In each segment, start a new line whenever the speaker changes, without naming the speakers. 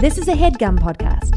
This is a HeadGum podcast.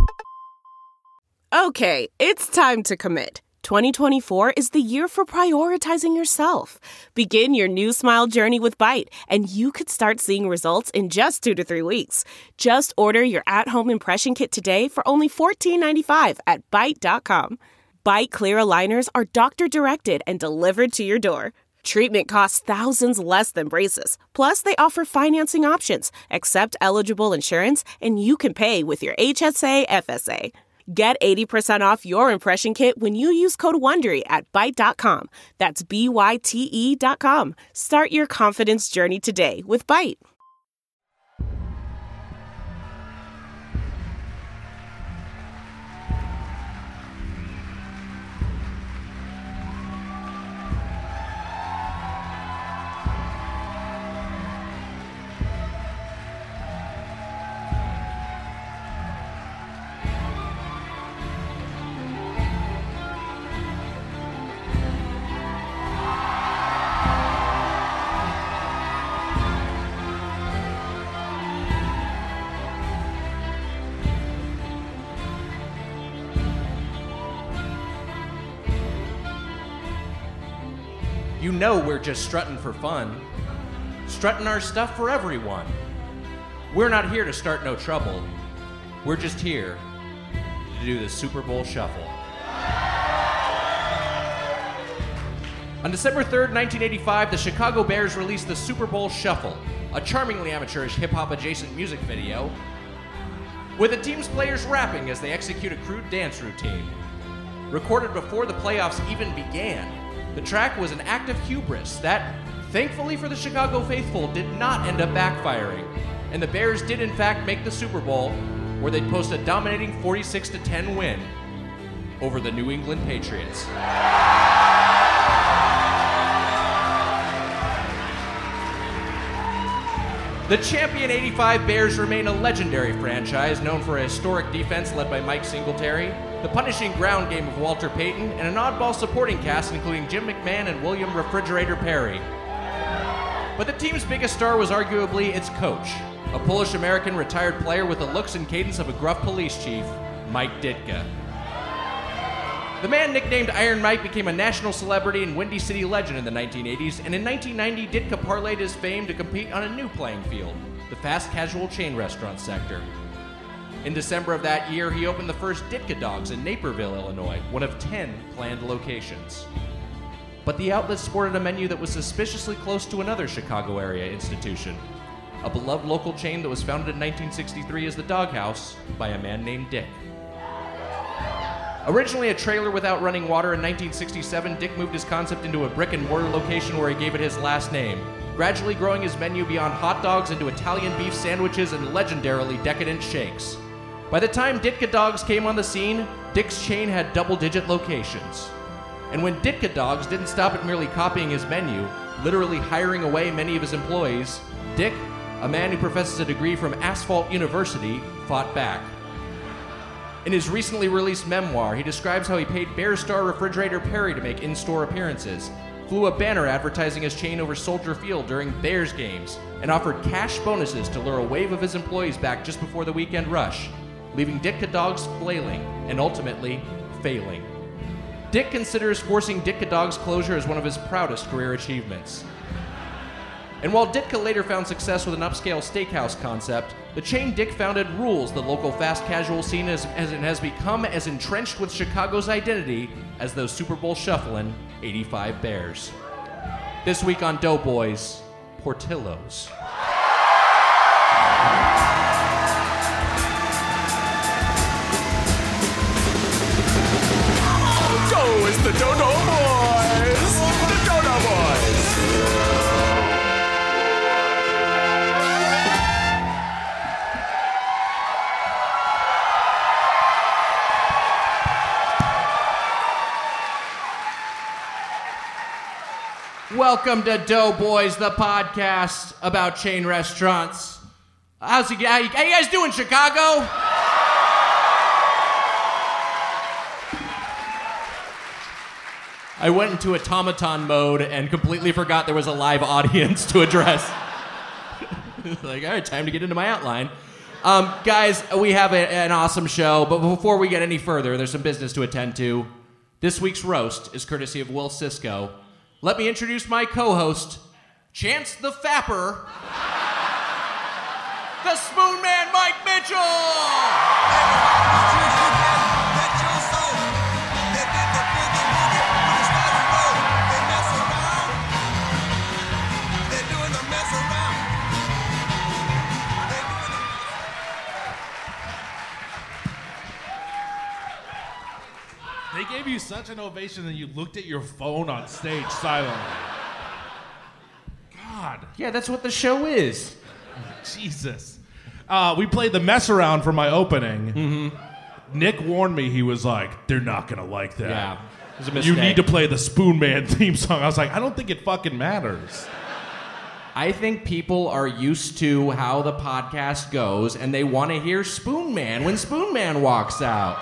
Okay, it's time to commit. 2024 is the year for prioritizing yourself. Begin your new smile journey with Byte, and you could start seeing results in just 2 to 3 weeks. Just order your at-home impression kit today for only $14.95 at Byte.com. Byte Clear aligners are doctor-directed and delivered to your door. Treatment costs thousands less than braces. Plus, they offer financing options, accept eligible insurance, and you can pay with your HSA FSA. Get 80% off your impression kit when you use code WONDERY at Byte.com. That's BYTE.com. Start your confidence journey today with Byte.
You know we're just strutting for fun, strutting our stuff for everyone. We're not here to start no trouble. We're just here to do the Super Bowl Shuffle. On December 3rd, 1985, the Chicago Bears released the Super Bowl Shuffle, a charmingly amateurish hip-hop adjacent music video, with the team's players rapping as they execute a crude dance routine. Recorded before the playoffs even began, the track was an act of hubris that, thankfully for the Chicago faithful, did not end up backfiring, and the Bears did in fact make the Super Bowl, where they'd post a dominating 46-10 win over the New England Patriots. The champion 85 Bears remain a legendary franchise known for a historic defense led by Mike Singletary, the punishing ground game of Walter Payton, and an oddball supporting cast including Jim McMahon and William Refrigerator Perry. But the team's biggest star was arguably its coach, a Polish-American retired player with the looks and cadence of a gruff police chief, Mike Ditka. The man nicknamed Iron Mike became a national celebrity and Windy City legend in the 1980s, and in 1990, Ditka parlayed his fame to compete on a new playing field, the fast casual chain restaurant sector. In December of that year, he opened the first Ditka Dogs in Naperville, Illinois, one of 10 planned locations. But the outlet sported a menu that was suspiciously close to another Chicago area institution, a beloved local chain that was founded in 1963 as the Doghouse by a man named Dick. Originally a trailer without running water, in 1967, Dick moved his concept into a brick-and-mortar location where he gave it his last name, gradually growing his menu beyond hot dogs into Italian beef sandwiches and legendarily decadent shakes. By the time Ditka Dogs came on the scene, Dick's chain had double-digit locations. And when Ditka Dogs didn't stop at merely copying his menu, literally hiring away many of his employees, Dick, a man who professes a degree from Asphalt University, fought back. In his recently released memoir, he describes how he paid Bears star Refrigerator Perry to make in-store appearances, flew a banner advertising his chain over Soldier Field during Bears games, and offered cash bonuses to lure a wave of his employees back just before the weekend rush, leaving Ditka Dogs flailing and ultimately failing. Dick considers forcing Ditka Dogs closure as one of his proudest career achievements. And while Ditka later found success with an upscale steakhouse concept, the chain Dick founded rules the local fast casual scene as it has become as entrenched with Chicago's identity as those Super Bowl shuffling 85 Bears. This week on Doughboys, Portillo's.
It's the Dodo Boys! The Dodo Boys!
Welcome to Doughboys, the podcast about chain restaurants. How you guys doing, Chicago? I went into automaton mode and completely forgot there was a live audience to address. Like, all right, time to get into my outline. Guys, we have an awesome show, but before we get any further, there's some business to attend to. This week's roast is courtesy of Will Cisco. Let me introduce my co-host, Chance the Fapper, the Spoon Man, Mike Mitchell!
They gave you such an ovation that you looked at your phone on stage silently. God.
Yeah, that's what the show is.
Jesus. We played the mess around for my opening. Mm-hmm. Nick warned me. He was like, they're not going to like that.
Yeah, it was a mistake.
You need to play the Spoon Man theme song. I was like, I don't think it fucking matters.
I think people are used to how the podcast goes, and they want to hear Spoon Man when Spoon Man walks out.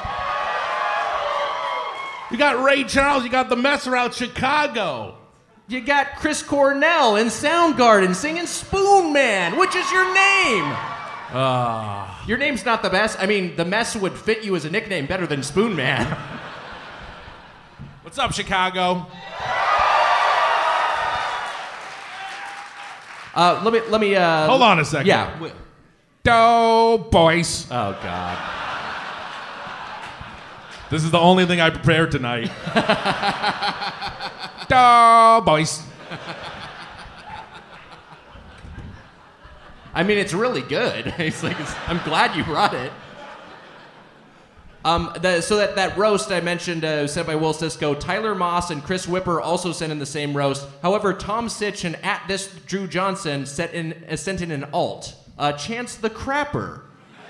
You got Ray Charles, you got the mess around Chicago.
You got Chris Cornell in Soundgarden singing Spoon Man, which is your name. Your name's not the best. I mean, the mess would fit you as a nickname better than Spoon Man.
What's up, Chicago?
Let me.
Hold on a second.
Yeah.
Boys.
Oh God.
This is the only thing I prepared tonight. Boys.
I mean, it's really good. I'm glad you brought it. So that roast I mentioned sent by Will Cisco, Tyler Moss and Chris Whipper also sent in the same roast. However, Tom Sitch and @ThisDrew Johnson sent in an alt. Chance the Crapper.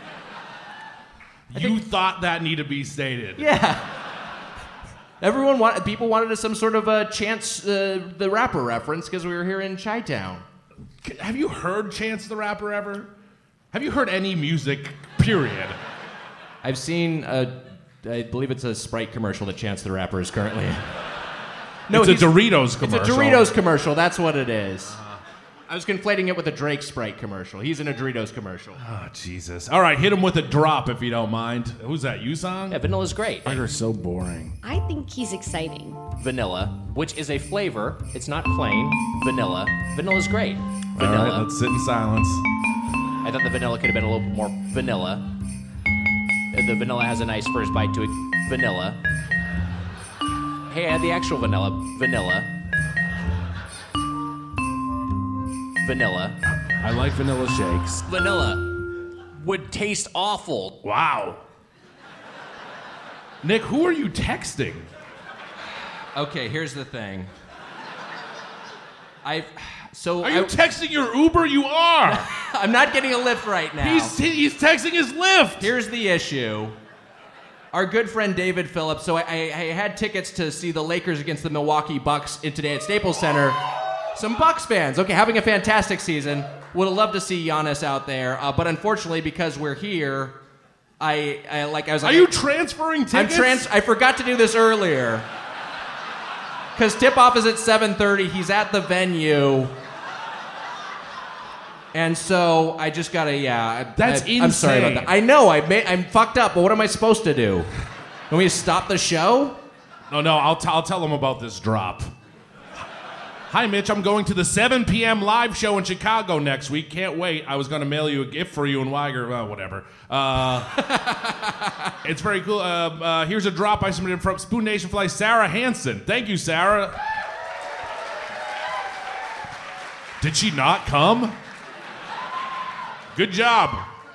You thought that needed to be stated.
Yeah. People wanted some sort of Chance the Rapper reference because we were here in Chi-Town.
Have you heard Chance the Rapper ever? Have you heard any music, period?
I've seen, I believe it's a Sprite commercial that Chance the Rapper is currently in.
No, it's a Doritos commercial.
It's a Doritos commercial, that's what it is. I was conflating it with a Drake Sprite commercial. He's in a Doritos commercial.
Oh, Jesus. All right, hit him with a drop if you don't mind. Who's that, you song?
Yeah, vanilla's great.
You're so boring.
I think he's exciting.
Vanilla, which is a flavor. It's not plain. Vanilla. Vanilla's great. Vanilla.
All right, let's sit in silence.
I thought the vanilla could have been a little more vanilla. The vanilla has a nice first bite to it. Vanilla. Hey, I had the actual vanilla. Vanilla. Vanilla.
I like vanilla shakes.
Vanilla would taste awful.
Wow. Nick, who are you texting?
Okay, here's the thing.
Are you texting your Uber? You are.
I'm not getting a lift right now.
He's texting his Lyft.
Here's the issue. Our good friend David Phillips. So I had tickets to see the Lakers against the Milwaukee Bucks today at Staples Center. Some Bucks fans, okay, having a fantastic season. Would have loved to see Giannis out there, but unfortunately, because we're here, I was like,
are you transferring tickets?
I forgot to do this earlier. Because tip-off is at 7:30. He's at the venue. And so I just gotta,
That's insane.
I'm sorry about that. I know, I'm fucked up, but what am I supposed to do? Want me to stop the show?
No, I'll tell him about this drop. Hi, Mitch. I'm going to the 7 p.m. live show in Chicago next week. Can't wait. I was going to mail you a gift for you in Weiger. Well, whatever. It's very cool. Here's a drop I submitted from Spoon Nation Fly, Sarah Hansen. Thank you, Sarah. Did she not come? Good job.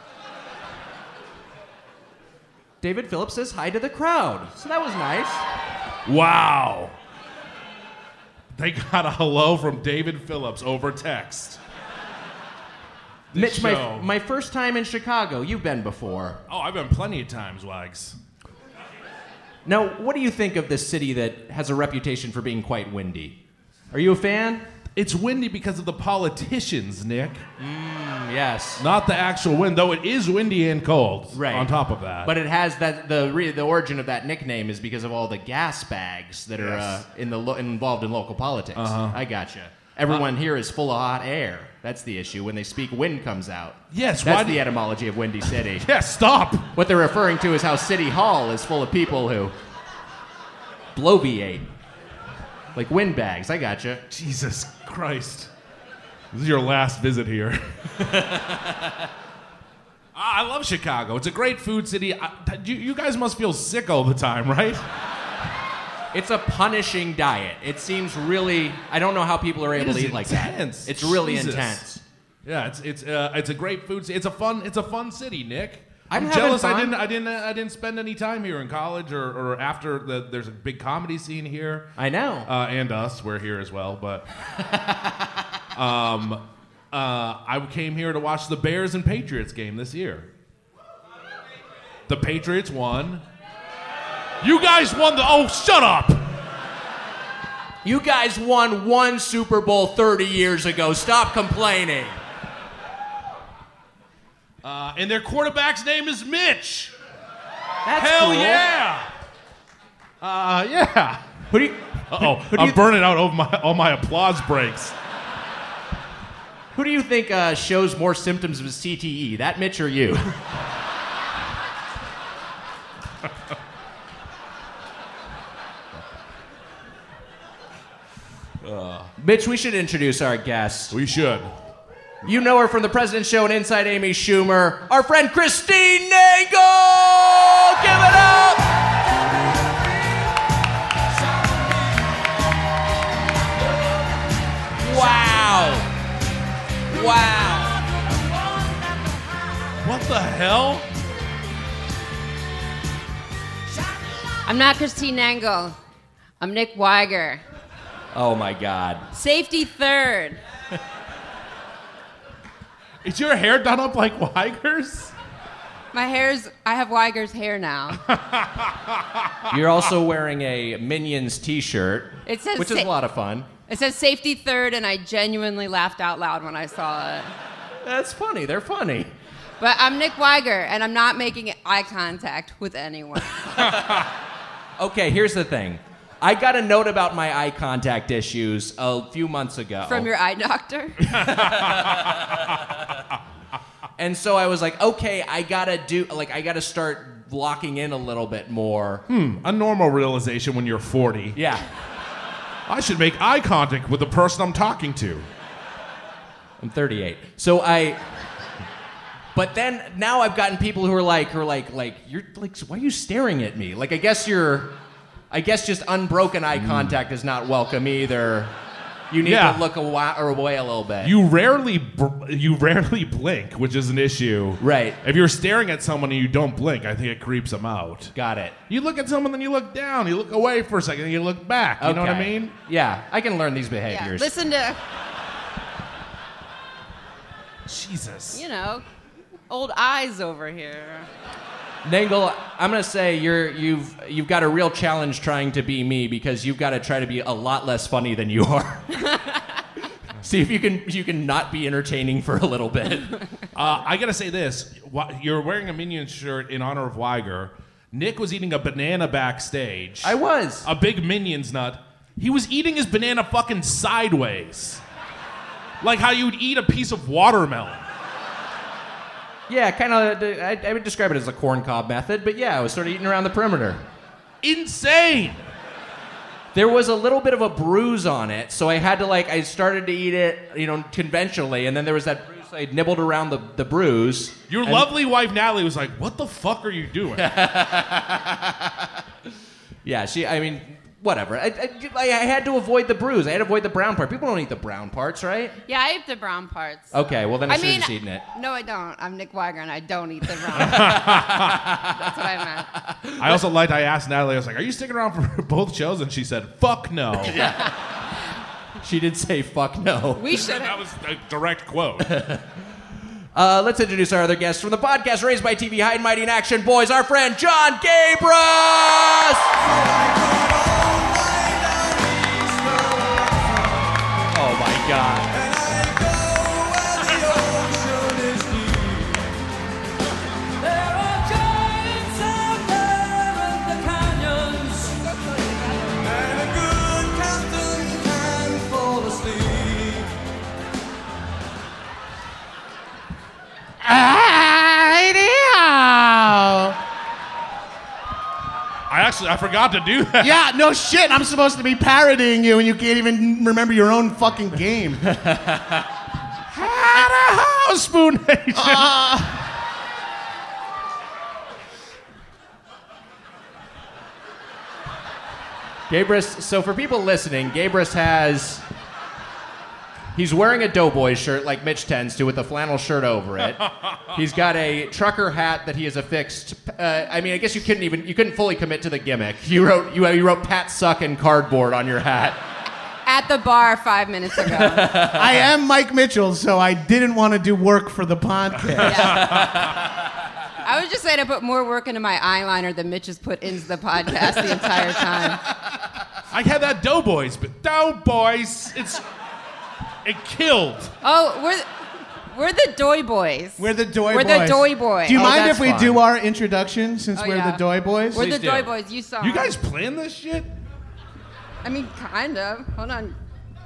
David Phillips says hi to the crowd. So that was nice.
Wow. They got a hello from David Phillips over text.
Mitch, my first time in Chicago. You've been before.
Oh, I've been plenty of times, Wags.
Now, what do you think of this city that has a reputation for being quite windy? Are you a fan?
It's windy because of the politicians, Nick.
Yes.
Not the actual wind, though it is windy and cold.
Right.
On top of that.
But it has that the origin of that nickname is because of all the gas bags that are involved in local politics.
Uh-huh.
I gotcha. Everyone here is full of hot air. That's the issue. When they speak, wind comes out.
Yes,
That's the etymology of Windy City.
Yeah, stop.
What they're referring to is how City Hall is full of people who bloviate. Like windbags. I gotcha.
Jesus Christ. This is your last visit here. I love Chicago. It's a great food city. You guys must feel sick all the time, right?
It's a punishing diet. It seems really... I don't know how people are able to eat like that. It's really intense.
Yeah, it's a great food city. It's a fun city, Nick.
I'm
jealous.
fun.
I didn't spend any time here in college or after. There's a big comedy scene here.
I know.
And us, we're here as well. But I came here to watch the Bears and Patriots game this year. The Patriots won. You guys won Oh, shut up!
You guys won one Super Bowl 30 years ago. Stop complaining.
And their quarterback's name is Mitch.
That's
Hell
cool.
yeah! Yeah.
Who do you...
I'm burning out all my applause breaks.
Who do you think shows more symptoms of CTE? That Mitch or you? Mitch, we should introduce our guest.
We should.
You know her from The President's Show and Inside Amy Schumer. Our friend Christine Nangle! Give it up! Wow.
What the hell?
I'm not Christine Nangle. I'm Nick Weiger.
Oh my God.
Safety third.
Is your hair done up like Weiger's?
I have Weiger's hair now.
You're also wearing a Minions t-shirt,
It says
which is a lot of fun.
It says safety third, and I genuinely laughed out loud when I saw it.
That's funny. They're funny.
But I'm Nick Weiger, and I'm not making eye contact with anyone.
Okay, here's the thing. I got a note about my eye contact issues a few months ago.
From your eye doctor?
And so I was like, okay, I gotta start locking in a little bit more.
A normal realization when you're 40.
Yeah.
I should make eye contact with the person I'm talking to.
I'm 38. But then now I've gotten people who are like, you're like, why are you staring at me? Like, I guess just unbroken eye contact is not welcome either. You need to look away a little bit.
You rarely blink, which is an issue.
Right.
If you're staring at someone and you don't blink, I think it creeps them out.
Got it.
You look at someone, then you look down. You look away for a second, then you look back. You know what I mean?
Yeah, I can learn these
Yeah.
behaviors.
Listen to,
Jesus.
old eyes over here.
Nangle, I'm gonna say you've got a real challenge trying to be me because you've got to try to be a lot less funny than you are. See if you can not be entertaining for a little bit.
I gotta say this: you're wearing a Minions shirt in honor of Weiger. Nick was eating a banana backstage.
I was
a big Minions nut. He was eating his banana fucking sideways, like how you'd eat a piece of watermelon.
Yeah, kind of. I would describe it as a corncob method, but yeah, I was sort of eating around the perimeter.
Insane.
There was a little bit of a bruise on it, so I had to I started to eat it, conventionally, and then there was that bruise. I nibbled around the bruise.
Your lovely wife Natalie was like, "What the fuck are you doing?"
Yeah, whatever. I had to avoid the bruise. I had to avoid the brown part. People don't eat the brown parts, right?
Yeah, I eat the brown parts.
Okay, well then I should have just eaten it.
No, I don't. I'm Nick Weiger, and I don't eat the brown parts. That's what I meant.
I asked Natalie, I was like, "Are you sticking around for both shows?" And she said, "Fuck no."
Yeah. She did say fuck no.
We should
That
have.
was a direct quote.
Let's introduce our other guest from the podcast Raised by TV, High and Mighty in Action Boys, our friend John Gabris! Oh my God.
actually, I forgot to do that.
Yeah, no shit. I'm supposed to be parodying you, and you can't even remember your own fucking game.
Had a house, Spoon Nation.
Gabrus, so for people listening, Gabrus he's wearing a Doughboy shirt like Mitch tends to with a flannel shirt over it. He's got a trucker hat that he has affixed. I mean, I guess you couldn't fully commit to the gimmick. You wrote Pat Suck in cardboard on your hat.
At the bar 5 minutes ago.
I am Mike Mitchell, so I didn't want to do work for the podcast.
Yeah. I was just saying I put more work into my eyeliner than Mitch has put into the podcast the entire time.
I had that Doughboys, but Doughboys, it killed.
Oh, we're the Doy Boys.
We're the Doy
Boys. We're the Doy Boys.
Do you mind
that's
if we
fine.
do our introduction since we're the Doy Boys?
We're the
do.
Doy Boys. You saw.
You guys plan this shit?
I mean, kind of. Hold on.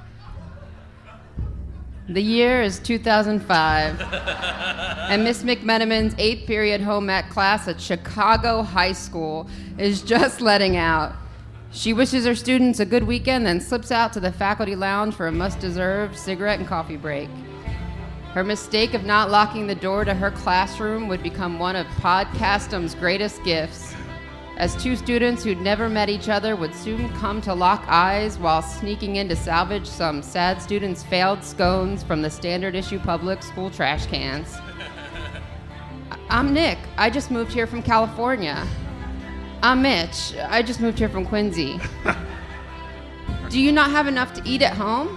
The year is 2005, and Miss McMenamin's 8th period home ec class at Chicago High School is just letting out. She wishes her students a good weekend, then slips out to the faculty lounge for a much-deserved cigarette and coffee break. Her mistake of not locking the door to her classroom would become one of Podcastum's greatest gifts, as two students who'd never met each other would soon come to lock eyes while sneaking in to salvage some sad students' failed scones from the standard issue public school trash cans. I'm Nick. I just moved here from California. I'm Mitch. I just moved here from Quincy. Do you not have enough to eat at home?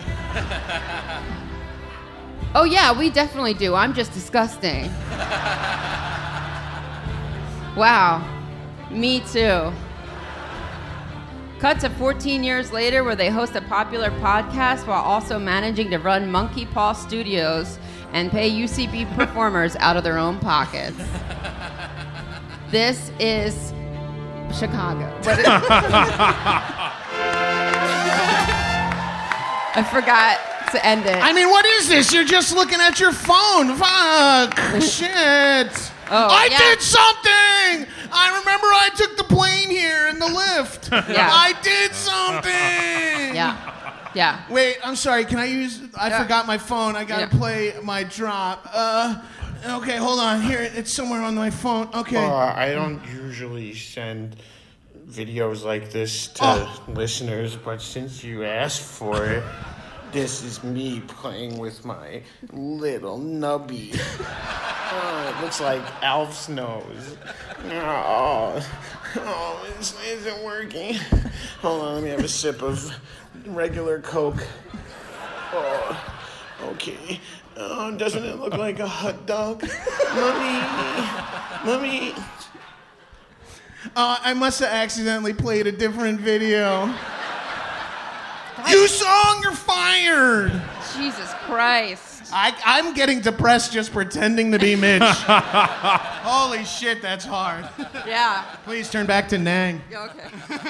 Oh yeah, we definitely do. I'm just disgusting. Wow. Me too. Cut to 14 years later where they host a popular podcast while also managing to run Monkey Paw Studios and pay UCB performers out of their own pockets. This is Chicago. I forgot to end it.
I mean, what is this? You're just looking at your phone. Fuck. Shit.
Oh,
I
yeah.
did something! I remember I took the plane here in the lift.
Yeah.
I did something!
Yeah.
Wait, I'm sorry. Can I use... I forgot my phone. I gotta play my drop. Okay, hold on. Here, it's somewhere on my phone. Okay.
I don't usually send videos like this to listeners, but since you asked for it, this is me playing with my little nubby. It looks like Alf's nose. Oh, this isn't working. Hold on, let me have a sip of regular Coke. Oh, okay. Oh, doesn't it look like a hot dog? Mommy.
I must have accidentally played a different video. You song, you're fired!
Jesus Christ.
I'm getting depressed just pretending to be Mitch. Holy shit, that's hard.
Yeah.
Please turn back to Nang.
Okay.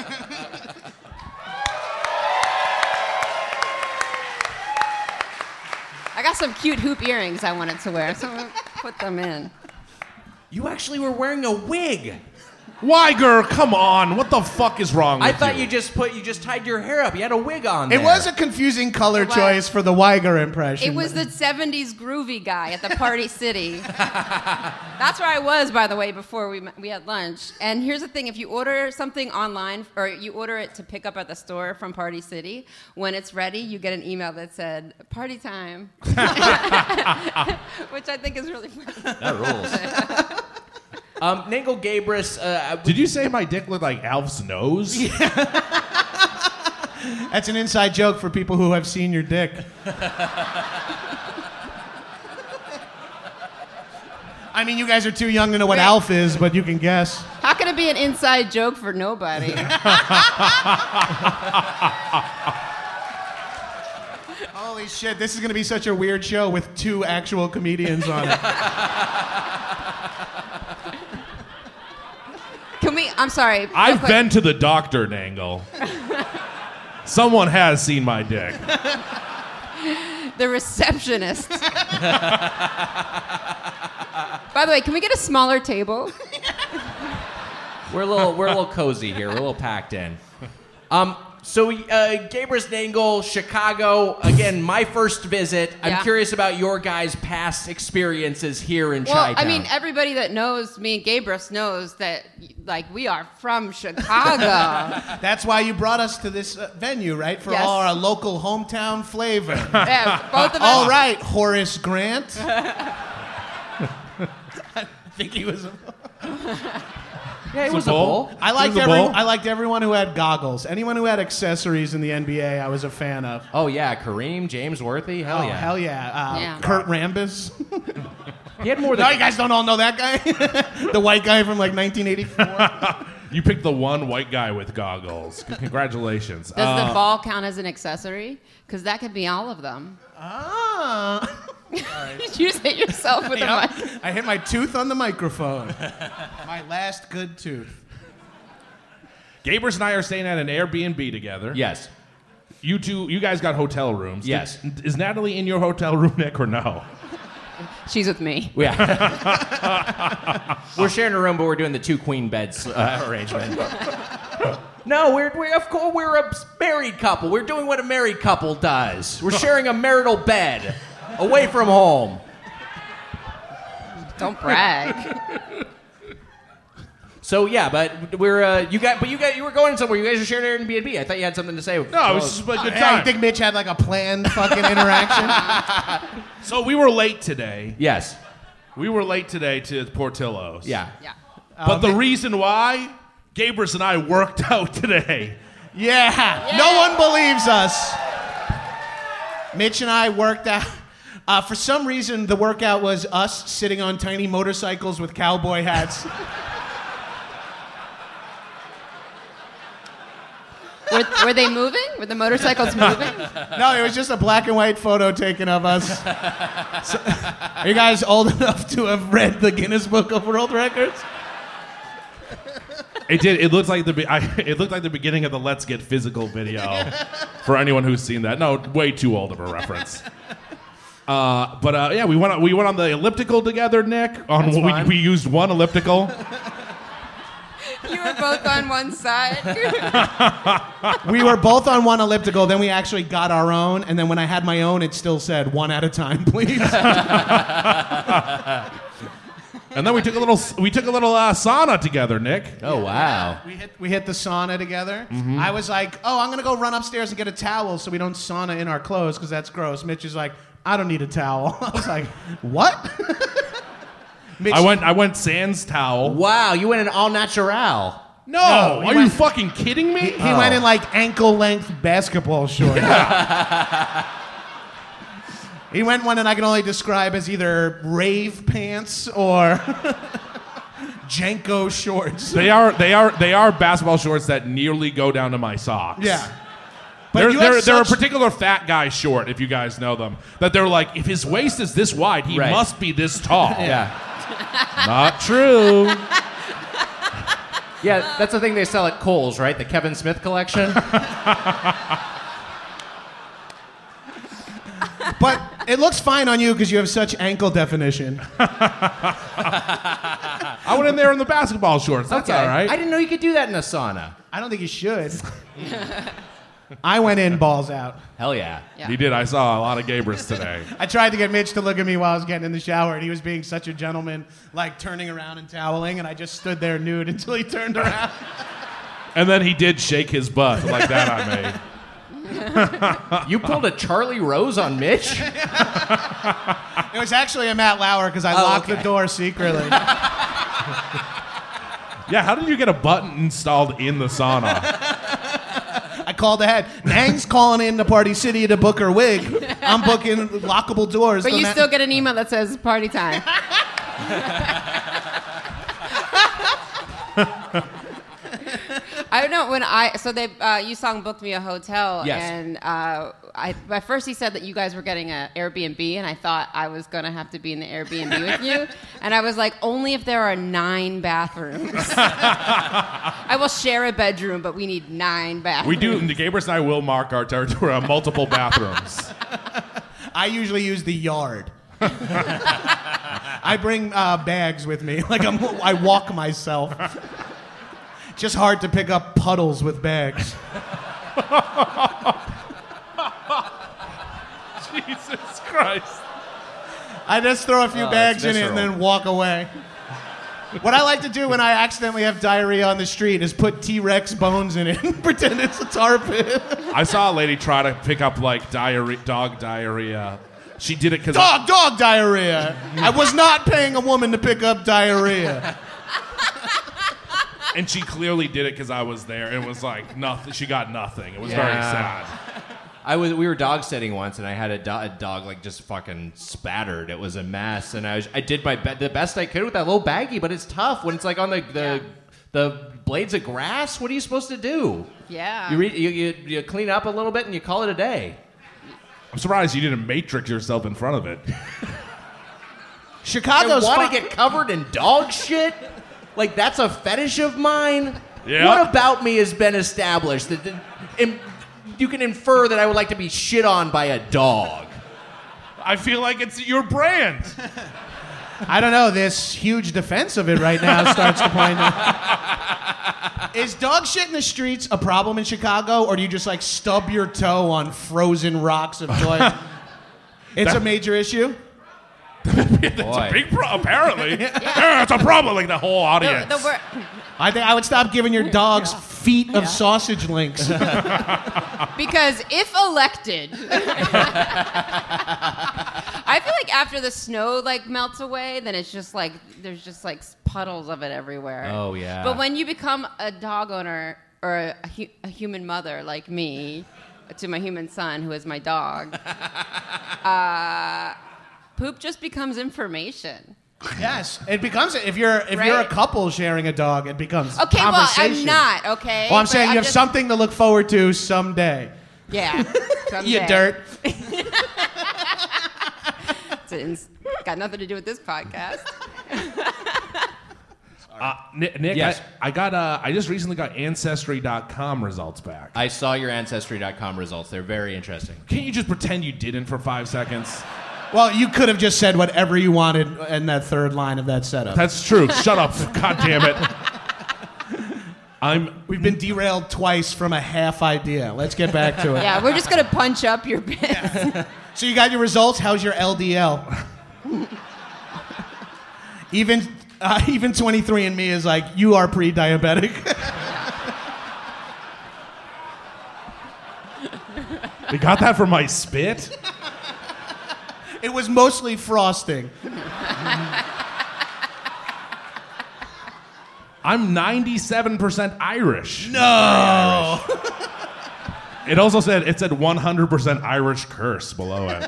I got some cute hoop earrings I wanted to wear, so I'm gonna put them in.
You actually were wearing a wig.
Weiger, come on. What the fuck is wrong with
I thought
you?
you just tied your hair up. You had a wig on there.
It was a confusing color
It was.
choice for the Weiger impression.
It was the 70s groovy guy at the Party City. That's where I was, by the way, before we had lunch. And here's the thing, if you order something online, or you order it to pick up at the store from Party City, when it's ready, you get an email that said, party time. Which I think is really funny.
That rules. Nangle Gabrus.
Did you say my dick looked like Alf's nose?
That's an inside joke for people who have seen your dick. I mean, you guys are too young to know what Alf is, but you can guess.
How can it be an inside joke for nobody?
Holy shit, this is going to be such a weird show with two actual comedians on it.
I'm sorry.
I've been to the doctor, Nangle. Someone has seen my dick.
The receptionist. By the way, can we get a smaller table?
We're a little cozy here. We're a little packed in. So Gabrus Nangle, Chicago. Again, my first visit. I'm curious about your guys' past experiences here in Chi-Town.
I mean, everybody that knows me and Gabrus knows that, like, we are from Chicago.
That's why you brought us to this venue, right? For all our local hometown flavor.
Yeah, both of us.
All right, Horace Grant. I think he was.
Yeah, it was a bull.
I liked everyone who had goggles. Anyone who had accessories in the NBA, I was a fan of.
Oh yeah, Kareem, James Worthy, hell yeah.
Kurt Rambis.
He had more than.
No, you guys don't all know that guy, the white guy from like 1984.
You picked the one white guy with goggles. Congratulations.
Does the ball count as an accessory? Because that could be all of them.
Ah.
Right. Did you just hit yourself with the mic?
I hit my tooth on the microphone. My last good tooth.
Gabrus and I are staying at an Airbnb together.
Yes.
You guys got hotel rooms.
Yes.
Is Natalie in your hotel room, Nick, or no?
She's with me.
Yeah. We're sharing a room, but we're doing the 2 queen beds arrangement. No, we're a married couple. We're doing what a married couple does. We're sharing a marital bed, away from home.
Don't brag.
So yeah, but you were going somewhere. You guys are sharing an Airbnb. I thought you had something to say.
No, it was just a good time.
I think Mitch had like a planned fucking interaction.
So we were late today.
Yes.
We were late today to Portillo's.
Yeah.
But the reason why, Gabrus and I worked out today.
Yeah. No one believes us. Mitch and I worked out. For some reason, the workout was us sitting on tiny motorcycles with cowboy hats.
Were they moving? Were the motorcycles moving?
No, it was just a black and white photo taken of us. So, are you guys old enough to have read the Guinness Book of World Records?
It did. It looked like the beginning of the Let's Get Physical video. For anyone who's seen that, no, way too old of a reference. Yeah, we went on the elliptical together, Nick. We used one elliptical.
You were both on one side.
We were both on one elliptical. Then we actually got our own, and then when I had my own, it still said 1 at a time, please.
And then we took a little sauna together, Nick.
Oh wow.
We hit the sauna together.
Mm-hmm.
I was like, I'm gonna go run upstairs and get a towel so we don't sauna in our clothes because that's gross. Mitch is like, I don't need a towel. I was like, what? Mitch,
I went sans towel.
Wow, you went in all natural.
No,
he
are
went-
you fucking kidding me?
He went in like ankle length basketball shorts. He went one that I can only describe as either rave pants or Janko shorts.
They are basketball shorts that nearly go down to my socks.
Yeah.
They're a particular fat guy short, if you guys know them. That they're like, if his waist is this wide, he must be this tall.
Yeah.
Not true.
Yeah, that's the thing they sell at Kohl's, right? The Kevin Smith collection.
But it looks fine on you because you have such ankle definition.
I went in there in the basketball shorts. That's all right.
I didn't know you could do that in a sauna.
I don't think you should. I went in balls out.
Hell yeah.
He did. I saw a lot of Gabrus today.
I tried to get Mitch to look at me while I was getting in the shower, and he was being such a gentleman, like turning around and toweling, and I just stood there nude until he turned around.
And then he did shake his butt like that I made.
You pulled a Charlie Rose on Mitch?
It was actually a Matt Lauer because I locked the door secretly.
Yeah, how did you get a button installed in the sauna?
I called ahead. Nang's calling in to Party City to book her wig. I'm booking lockable doors.
But you still get an email that says party time. I don't know you song booked me a hotel,
yes.
And at first he said that you guys were getting an Airbnb, and I thought I was gonna have to be in the Airbnb with you, and I was like, only if there are 9 bathrooms. I will share a bedroom, but we need 9 bathrooms.
We do. Gabrus and I will mark our territory on multiple bathrooms.
I usually use the yard. I bring bags with me, like I walk myself. Just hard to pick up puddles with bags.
Jesus Christ.
I just throw a few bags in it and then walk away. What I like to do when I accidentally have diarrhea on the street is put T-Rex bones in it and pretend it's a tar pit.
I saw a lady try to pick up like dog diarrhea. She did it because
Dog diarrhea. I was not paying a woman to pick up diarrhea.
and she clearly did it because I was there. And it was like nothing. She got nothing. It was very sad.
We were dog sitting once, and I had a dog like just fucking spattered. It was a mess, and I did the best I could with that little baggie, but it's tough when it's like on the blades of grass. What are you supposed to do?
Yeah.
You clean up a little bit and you call it a day.
I'm surprised you didn't matrix yourself in front of it.
Chicago's
want to get covered in dog shit? Like that's a fetish of mine?
Yeah.
What about me has been established that you can infer that I would like to be shit on by a dog?
I feel like it's your brand.
I don't know. This huge defense of it right now starts to point out. Is dog shit in the streets a problem in Chicago, or do you just like stub your toe on frozen rocks of toilet? It's a major issue.
That's a big problem, apparently. Yeah, it's a problem, like the whole audience.
I think I would stop giving your dogs feet of sausage links.
Because if elected, I feel like after the snow like melts away, then it's just like there's just like puddles of it everywhere.
Oh yeah.
But when you become a dog owner or a human mother like me, to my human son who is my dog, poop just becomes information.
Yes, it becomes if you're a couple sharing a dog, it becomes
okay.
conversation.
Well, I'm not okay.
Well, I'm saying you have something to look forward to someday.
Yeah, someday.
You dirt.
It's got nothing to do with this podcast.
Nick,
yes.
I just recently got Ancestry.com results back.
I saw your Ancestry.com results. They're very interesting.
Can't you just pretend you didn't for 5 seconds?
Well, you could have just said whatever you wanted in that third line of that setup.
That's true. Shut up. God damn it.
We've been derailed twice from a half idea. Let's get back to it.
Yeah, we're just going to punch up your bits. Yeah.
So you got your results. How's your LDL? Even 23andMe is like, you are pre-diabetic.
They got that from my spit?
It was mostly frosting.
I'm 97% Irish.
No.
It also said 100% Irish curse below it.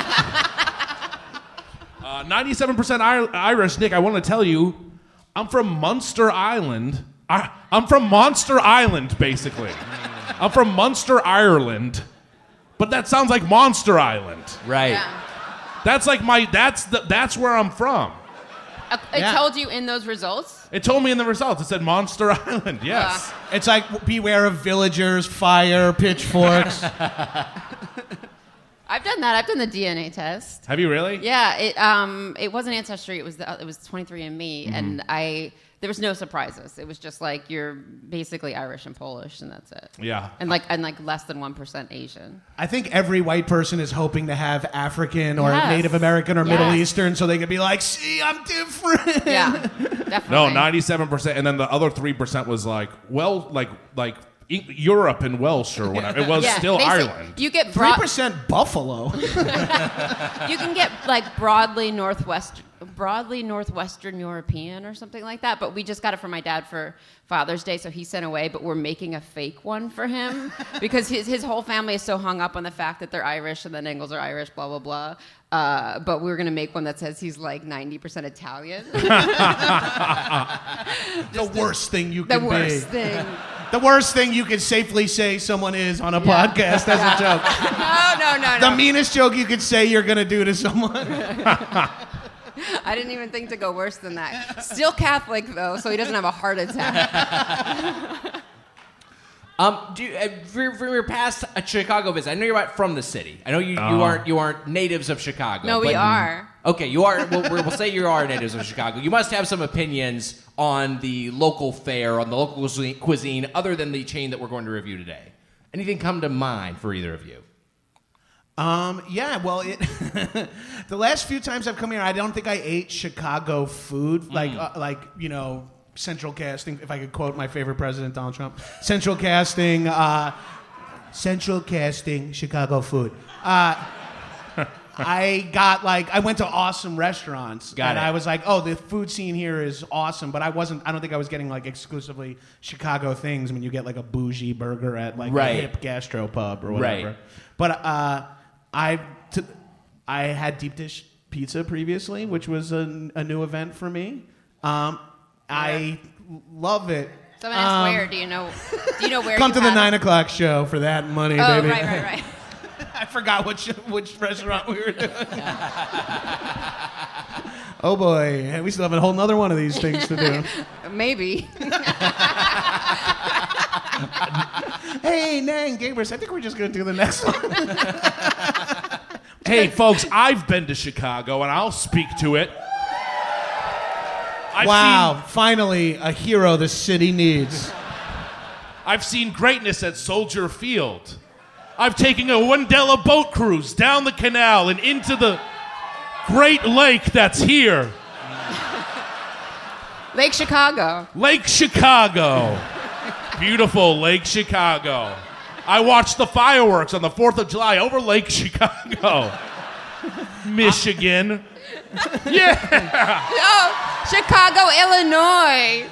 97% Irish. Nick, I want to tell you, I'm from Munster Island. I'm from Monster Island, basically. I'm from Munster, Ireland. But that sounds like Monster Island.
Right.
Yeah.
That's like that's where I'm from.
It told you in those results?
It told me in the results. It said Monster Island, yes.
It's like beware of villagers, fire, pitchforks.
I've done that. I've done the DNA test.
Have you really?
Yeah. It wasn't Ancestry. It was 23andMe, and there was no surprises. It was just like you're basically Irish and Polish, and that's it.
Yeah.
And like less than 1% Asian.
I think every white person is hoping to have African or Native American or Middle Eastern, so they could be like, "See, I'm different."
Yeah, definitely.
No, 97%, and then the other 3% was like Europe and Welsh or whatever. It was still Ireland.
You get
3% Buffalo.
You can get like broadly Northwestern European or something like that. But we just got it from my dad for Father's Day, so he sent away. But we're making a fake one for him because his whole family is so hung up on the fact that they're Irish and the Engels are Irish, blah blah blah. But we're gonna make one that says he's like 90% Italian.
The worst thing you can be.
The worst thing.
The worst thing you could safely say someone is on a podcast as a joke.
No.
The meanest joke you could say you're going to do to someone.
I didn't even think to go worse than that. Still Catholic, though, so he doesn't have a heart attack.
For your past Chicago visit, I know you're from the city. I know you aren't natives of Chicago.
No, we are.
Okay, you are. We'll say you are natives of Chicago. You must have some opinions on the local fare, on the local cuisine, other than the chain that we're going to review today. Anything come to mind for either of you?
Yeah, well, the last few times I've come here, I don't think I ate Chicago food, like central casting, if I could quote my favorite president, Donald Trump. Central casting, Chicago food. I went to awesome restaurants. I was like, oh, the food scene here is awesome, but I don't think I was getting like exclusively Chicago things. I mean, you get like a bougie burger at like a hip gastropub or whatever.
Right.
But I had deep dish pizza previously, which was a new event for me. I love it.
Someone asked where. Do you know where?
Come
you
to the
have
9 o'clock show for that money, baby.
Oh, right.
I forgot which restaurant we were doing. Oh boy, we still have a whole nother one of these things to do.
Maybe.
Hey, Nang, Gabrus, I think we're just going to do the next one.
Hey, folks, I've been to Chicago, and I'll speak to it.
Finally, a hero the city needs.
I've seen greatness at Soldier Field. I've taken a Wendella boat cruise down the canal and into the great lake that's here.
Lake Chicago.
Lake Chicago. Beautiful Lake Chicago. I watched the fireworks on the 4th of July over Lake Chicago. Michigan. Yeah.
Oh, Chicago, Illinois.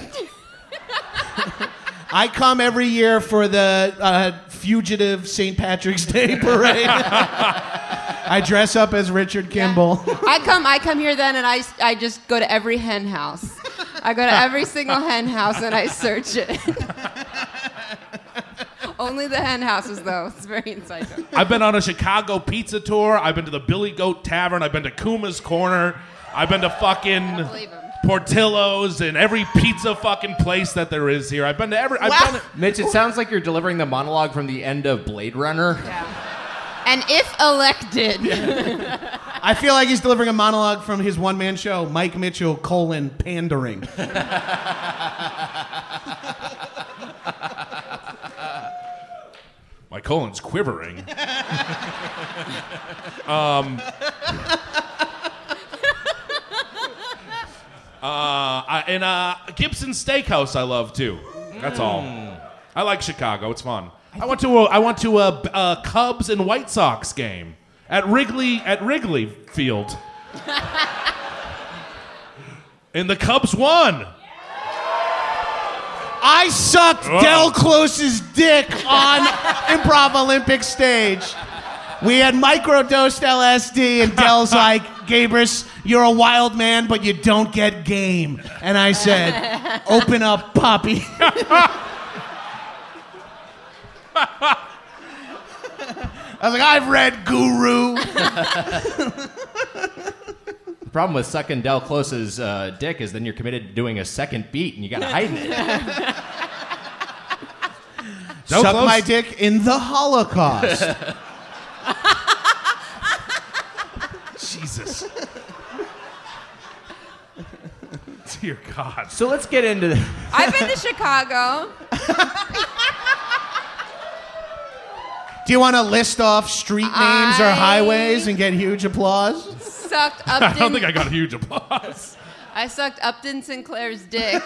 I come every year for the fugitive St. Patrick's Day parade. I dress up as Richard Kimball.
Yeah. I come here then, and I just go to every hen house. I go to every single hen house and I search it. Only the hen houses, though. It's very insightful.
I've been on a Chicago pizza tour. I've been to the Billy Goat Tavern. I've been to Kuma's Corner. I've been to fucking Portillo's and every pizza fucking place that there is here. I've been to every...
Mitch, it sounds like you're delivering the monologue from the end of Blade Runner.
Yeah. And if elected...
I feel like he's delivering a monologue from his one-man show, Mike Mitchell, pandering.
My colon's quivering. Gibson Steakhouse I love too. That's all. I like Chicago. It's fun. I went to a Cubs and White Sox game at Wrigley Field. And the Cubs won.
I sucked Del Close's dick on Improv Olympic stage. We had microdosed LSD, and Del's like, Gabrus, you're a wild man, but you don't get game. And I said, open up, Poppy. I was like, I've read Guru.
The problem with sucking Del Close's dick is then you're committed to doing a second beat, and you got to hide it.
Suck my dick in the Holocaust.
Jesus. Dear God.
So let's get into the...
I've been to Chicago.
Do you want to list off street names or highways and get huge applause?
Sucked Upton.
I don't think I got huge applause.
I sucked Upton Sinclair's dick.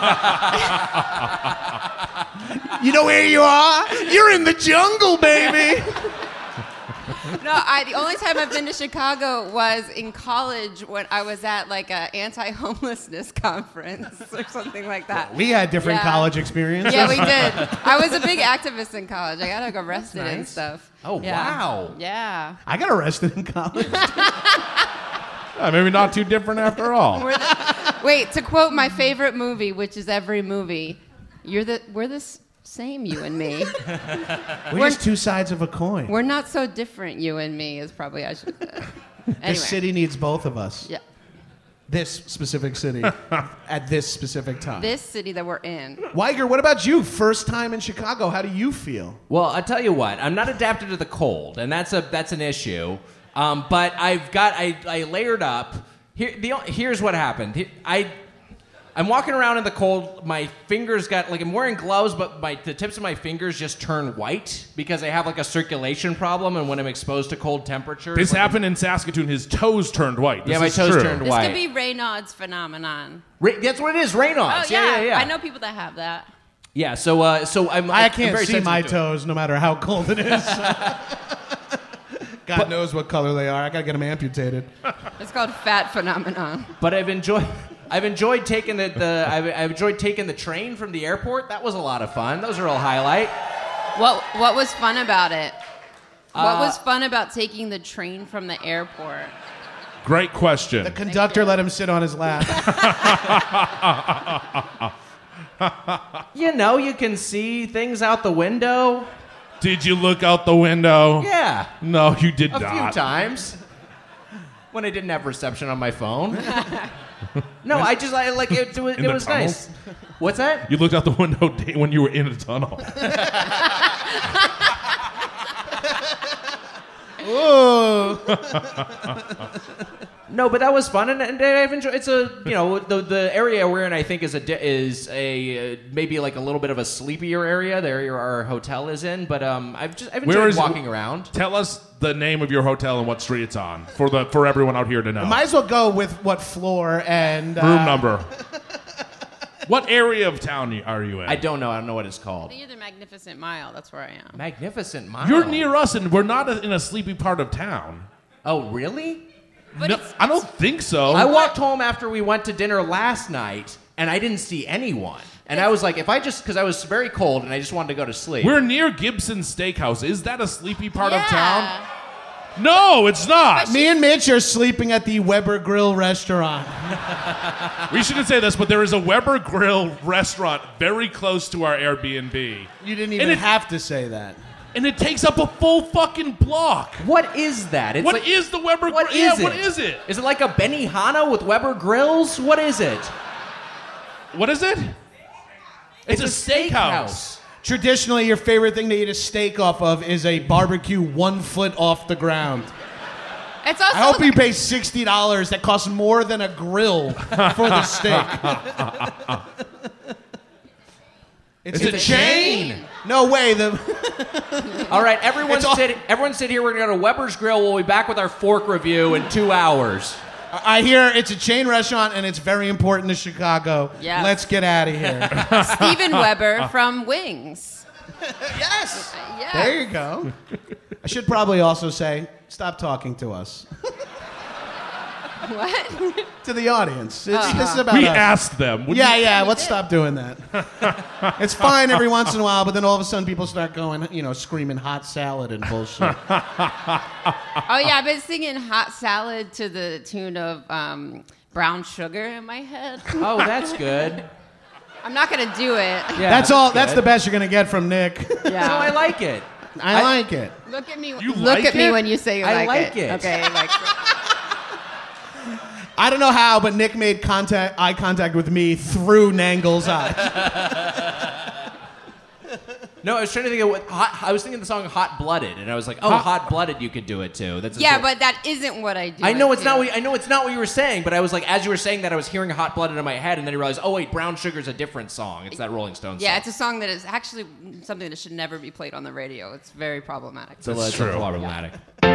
You know where you are? You're in the jungle, baby.
No, the only time I've been to Chicago was in college when I was at like an anti-homelessness conference or something like that.
We had different college experiences.
Yeah, we did. I was a big activist in college. I got like arrested and stuff.
Oh,
yeah.
Wow.
Yeah.
I got arrested in college.
Maybe not too different after all.
Wait, to quote my favorite movie, which is every movie, we're the same, you and me.
We're just two sides of a coin.
We're not so different, you and me, is probably I should say. Anyway.
This city needs both of us.
Yeah.
This specific city at this specific time.
This city that we're in.
Weiger, what about you? First time in Chicago. How do you feel?
Well, I tell you what, I'm not adapted to the cold, and that's an issue. But I layered up. Here's what happened. I'm walking around in the cold. My fingers I'm wearing gloves, but the tips of my fingers just turn white because I have like a circulation problem, and when I'm exposed to cold temperatures.
This happened in Saskatoon. His toes turned white.
My toes turned
This
white.
could be Raynaud's phenomenon.
That's what it is, Raynaud's.
Oh, yeah. I know people that have that.
Yeah, so
I
I'm
can't
very
see
sensitive
my
to it.
toes no matter how cold it is. God knows what color they are. I gotta get them amputated.
It's called fat phenomenon.
But I've enjoyed taking I've enjoyed taking the train from the airport. That was a lot of fun. That was a real highlight.
What was fun about it? What was fun about taking the train from the airport?
Great question.
The conductor let him sit on his lap.
You can see things out the window.
Did you look out the window?
Yeah.
No, you did
A
not.
few times. When I didn't have reception on my phone. No, it was nice. What's that?
You looked out the window when you were in a tunnel.
Ooh.
No, but that was fun, and I've enjoyed. It's the area we're in. I think is a maybe like a little bit of a sleepier area. The area our hotel is in, but I've enjoyed walking around.
Tell us the name of your hotel and what street it's on for everyone out here to know.
Might as well go with what floor and
room number. What area of town are you in?
I don't know. I don't know what it's
I
called.
think you're the Magnificent Mile. That's where I am.
Magnificent Mile.
You're near us, and we're not in a sleepy part of town.
Oh, really?
But
No, I don't think so.
I walked home after we went to dinner last night, and I didn't see anyone. And I was like, because I was very cold, and I just wanted to go to sleep.
We're near Gibson Steakhouse. Is that a sleepy part of
Yeah.
town? No, it's not.
Me and Mitch are sleeping at the Weber Grill restaurant.
We shouldn't say this, but there is a Weber Grill restaurant very close to our Airbnb.
You didn't even have to say that.
And it takes up a full fucking block.
What is that? It's
What is the Weber Grill?
What is
Yeah,
it?
what is it?
Is it like a Benihana with Weber grills? What is it?
What is it? It's a steakhouse.
Traditionally, your favorite thing to eat a steak off of is a barbecue 1 foot off the ground.
It's also
I hope you pay $60. That costs more than a grill for the steak.
It's a chain.
No way.
All right, everyone sit here. We're going to go to Weber's Grill. We'll be back with our fork review in 2 hours.
I hear it's a chain restaurant and it's very important to Chicago.
Yeah.
Let's get out of here.
Steven Weber from Wings.
Yes.
Yeah.
There you go. I should probably also say, stop talking to us.
What?
To the audience. This is about
We
us.
asked them.
Yeah, let's stop doing that. It's fine every once in a while, but then all of a sudden people start going, screaming hot salad and bullshit.
Oh, yeah, I've been singing hot salad to the tune of Brown Sugar in my head.
Oh, that's good.
I'm not going to do it.
Yeah,
That's all. That's
good.
the best you're going to get from Nick.
Yeah.
No, I like it.
I like it.
Look at me.
You
Look
like
at me
it?
when you say you
I
like,
like it.
Okay, like
I don't know how, but Nick made eye contact with me through Nangle's eyes.
No, I was trying to think of I was thinking the song "Hot Blooded," and I was like, "Oh, Hot Blooded, you could do it too." That's
yeah, but that isn't what I do.
I know it's
do.
not. I know it's not what you were saying, but I was like, as you were saying that, I was hearing "Hot Blooded" in my head, and then I realized, oh wait, "Brown Sugar's" a different song. It's that Rolling Stones.
Yeah,
song.
it's a song that is actually something that should never be played on the radio. It's very problematic.
It's
true.
problematic.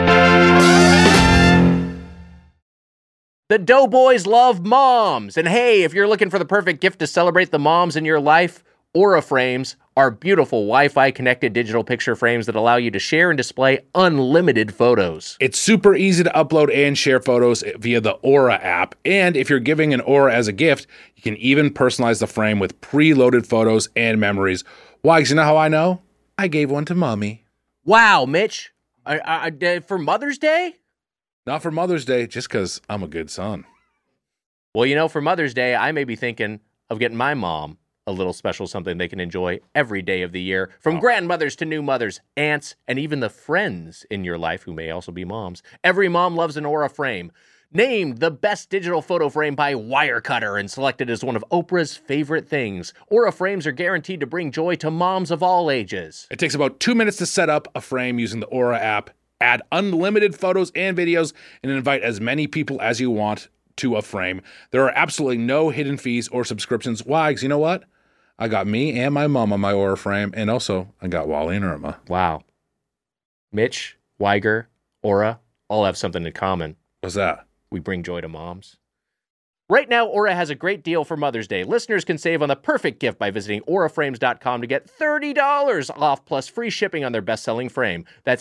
The Doughboys love moms, and hey, if you're looking for the perfect gift to celebrate the moms in your life, Aura Frames are beautiful Wi-Fi connected digital picture frames that allow you to share and display unlimited photos.
It's super easy to upload and share photos via the Aura app. And if you're giving an Aura as a gift, you can even personalize the frame with preloaded photos and memories. Why? 'Cause you know how I know? I gave one to Mommy.
Wow, Mitch, for Mother's Day?
Not for Mother's Day, just 'cause I'm a good son.
Well, for Mother's Day, I may be thinking of getting my mom a little special something they can enjoy every day of the year. From grandmothers to new mothers, aunts, and even the friends in your life who may also be moms. Every mom loves an Aura frame. Named the best digital photo frame by Wirecutter and selected as one of Oprah's favorite things. Aura frames are guaranteed to bring joy to moms of all ages.
It takes about 2 minutes to set up a frame using the Aura app. Add unlimited photos and videos and invite as many people as you want to a frame. There are absolutely no hidden fees or subscriptions. Wags, you know what? I got me and my mom on my Aura frame, and also I got Wally and Irma.
Wow. Mitch, Weiger, Aura, all have something in common.
What's that?
We bring joy to moms. Right now, Aura has a great deal for Mother's Day. Listeners can save on the perfect gift by visiting auraframes.com to get $30 off plus free shipping on their best-selling frame. That's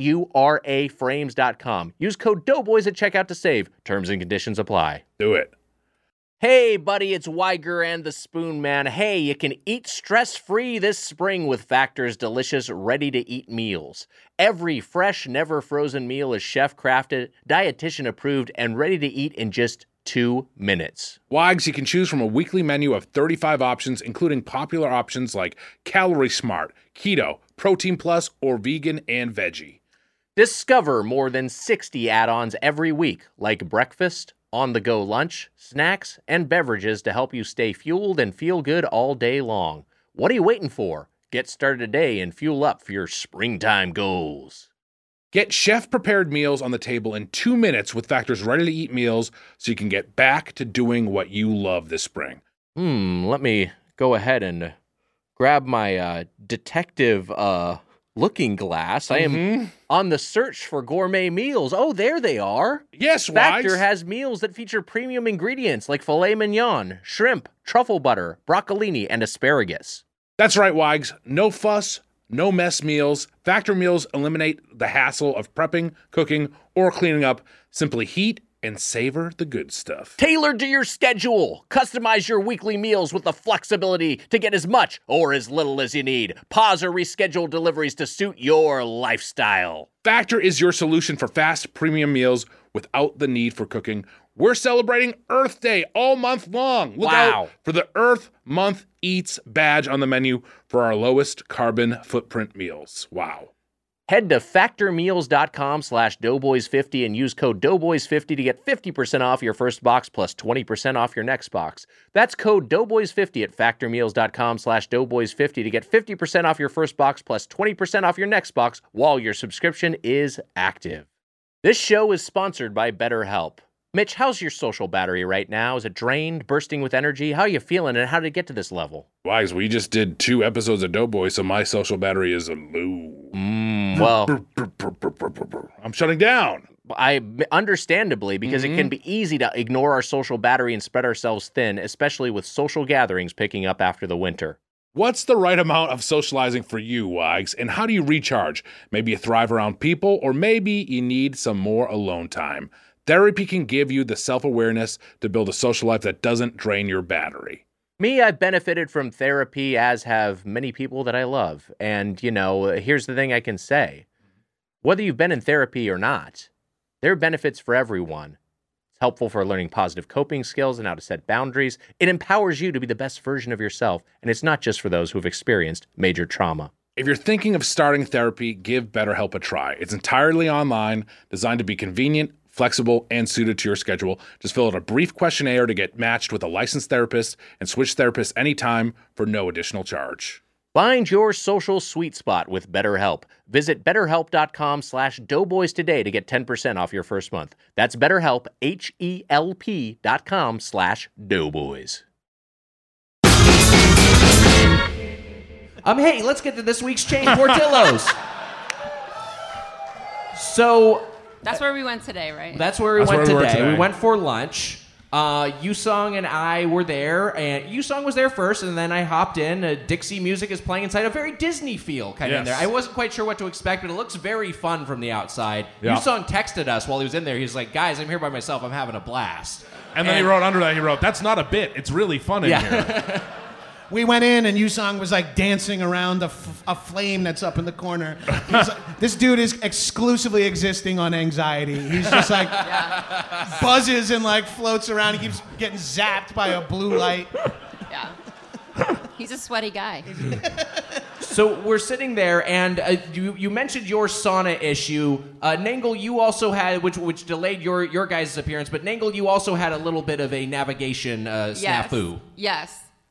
AURA frames.com. Use code Doughboys at checkout to save. Terms and conditions apply.
Do it.
Hey, buddy, it's Weiger and the Spoon Man. Hey, you can eat stress-free this spring with Factor's delicious, ready-to-eat meals. Every fresh, never-frozen meal is chef-crafted, dietitian-approved, and ready to eat in just 2 minutes.
Wags, you can choose from a weekly menu of 35 options, including popular options like Calorie Smart, Keto, Protein Plus, or Vegan and Veggie.
Discover more than 60 add-ons every week, like breakfast, on-the-go lunch, snacks, and beverages to help you stay fueled and feel good all day long. What are you waiting for? Get started today and fuel up for your springtime goals.
Get chef-prepared meals on the table in 2 minutes with Factor's ready-to-eat meals so you can get back to doing what you love this spring.
Let me go ahead and grab my detective looking glass. I am on the search for gourmet meals. Oh, there they are.
Yes,
Factor
Wags.
has meals that feature premium ingredients like filet mignon, shrimp, truffle butter, broccolini, and asparagus.
That's right, Wags. No fuss, no mess meals. Factor meals eliminate the hassle of prepping, cooking, or cleaning up. Simply heat and savor the good stuff.
Tailored to your schedule. Customize your weekly meals with the flexibility to get as much or as little as you need. Pause or reschedule deliveries to suit your lifestyle.
Factor is your solution for fast premium meals without the need for cooking. We're celebrating Earth Day all month long. Look out for the Earth Month Eats badge on the menu for our lowest carbon footprint meals. Wow.
Head to factormeals.com/doughboys50 and use code doughboys50 to get 50% off your first box plus 20% off your next box. That's code doughboys50 at factormeals.com/doughboys50 to get 50% off your first box plus 20% off your next box while your subscription is active. This show is sponsored by BetterHelp. Mitch, how's your social battery right now? Is it drained, bursting with energy? How are you feeling, and how did it get to this level?
Wags, we just did 2 episodes of Doughboy, so my social battery is low.
Well,
I'm shutting down.
Understandably, because it can be easy to ignore our social battery and spread ourselves thin, especially with social gatherings picking up after the winter.
What's the right amount of socializing for you, Wags, and how do you recharge? Maybe you thrive around people, or maybe you need some more alone time. Therapy can give you the self-awareness to build a social life that doesn't drain your battery.
Me, I've benefited from therapy, as have many people that I love. And, here's the thing I can say. Whether you've been in therapy or not, there are benefits for everyone. It's helpful for learning positive coping skills and how to set boundaries. It empowers you to be the best version of yourself, and it's not just for those who've experienced major trauma.
If you're thinking of starting therapy, give BetterHelp a try. It's entirely online, designed to be convenient, flexible, and suited to your schedule. Just fill out a brief questionnaire to get matched with a licensed therapist and switch therapists anytime for no additional charge.
Find your social sweet spot with BetterHelp. Visit BetterHelp.com/doughboys today to get 10% off your first month. That's BetterHelp, HELP.com/doughboys. Hey, let's get to this week's Chain Portillo's. So...
That's where we went today, right?
That's where we went today. We went for lunch. Yusong and I were there, and Yusong was there first, and then I hopped in. Dixie music is playing inside, a very Disney feel kind of in there. I wasn't quite sure what to expect, but it looks very fun from the outside. Yeah. Yusong texted us while he was in there. He's like, guys, I'm here by myself. I'm having a blast.
And then he wrote under that, that's not a bit. It's really fun in here.
We went in, and Yusong was like dancing around a flame that's up in the corner. This dude is exclusively existing on anxiety. He's just like buzzes and like floats around. He keeps getting zapped by a blue light.
Yeah. He's a sweaty guy.
So we're sitting there, and you mentioned your sauna issue. Nangle, you also had, which delayed your guys' appearance, but Nangle, you also had a little bit of a navigation snafu.
Yes.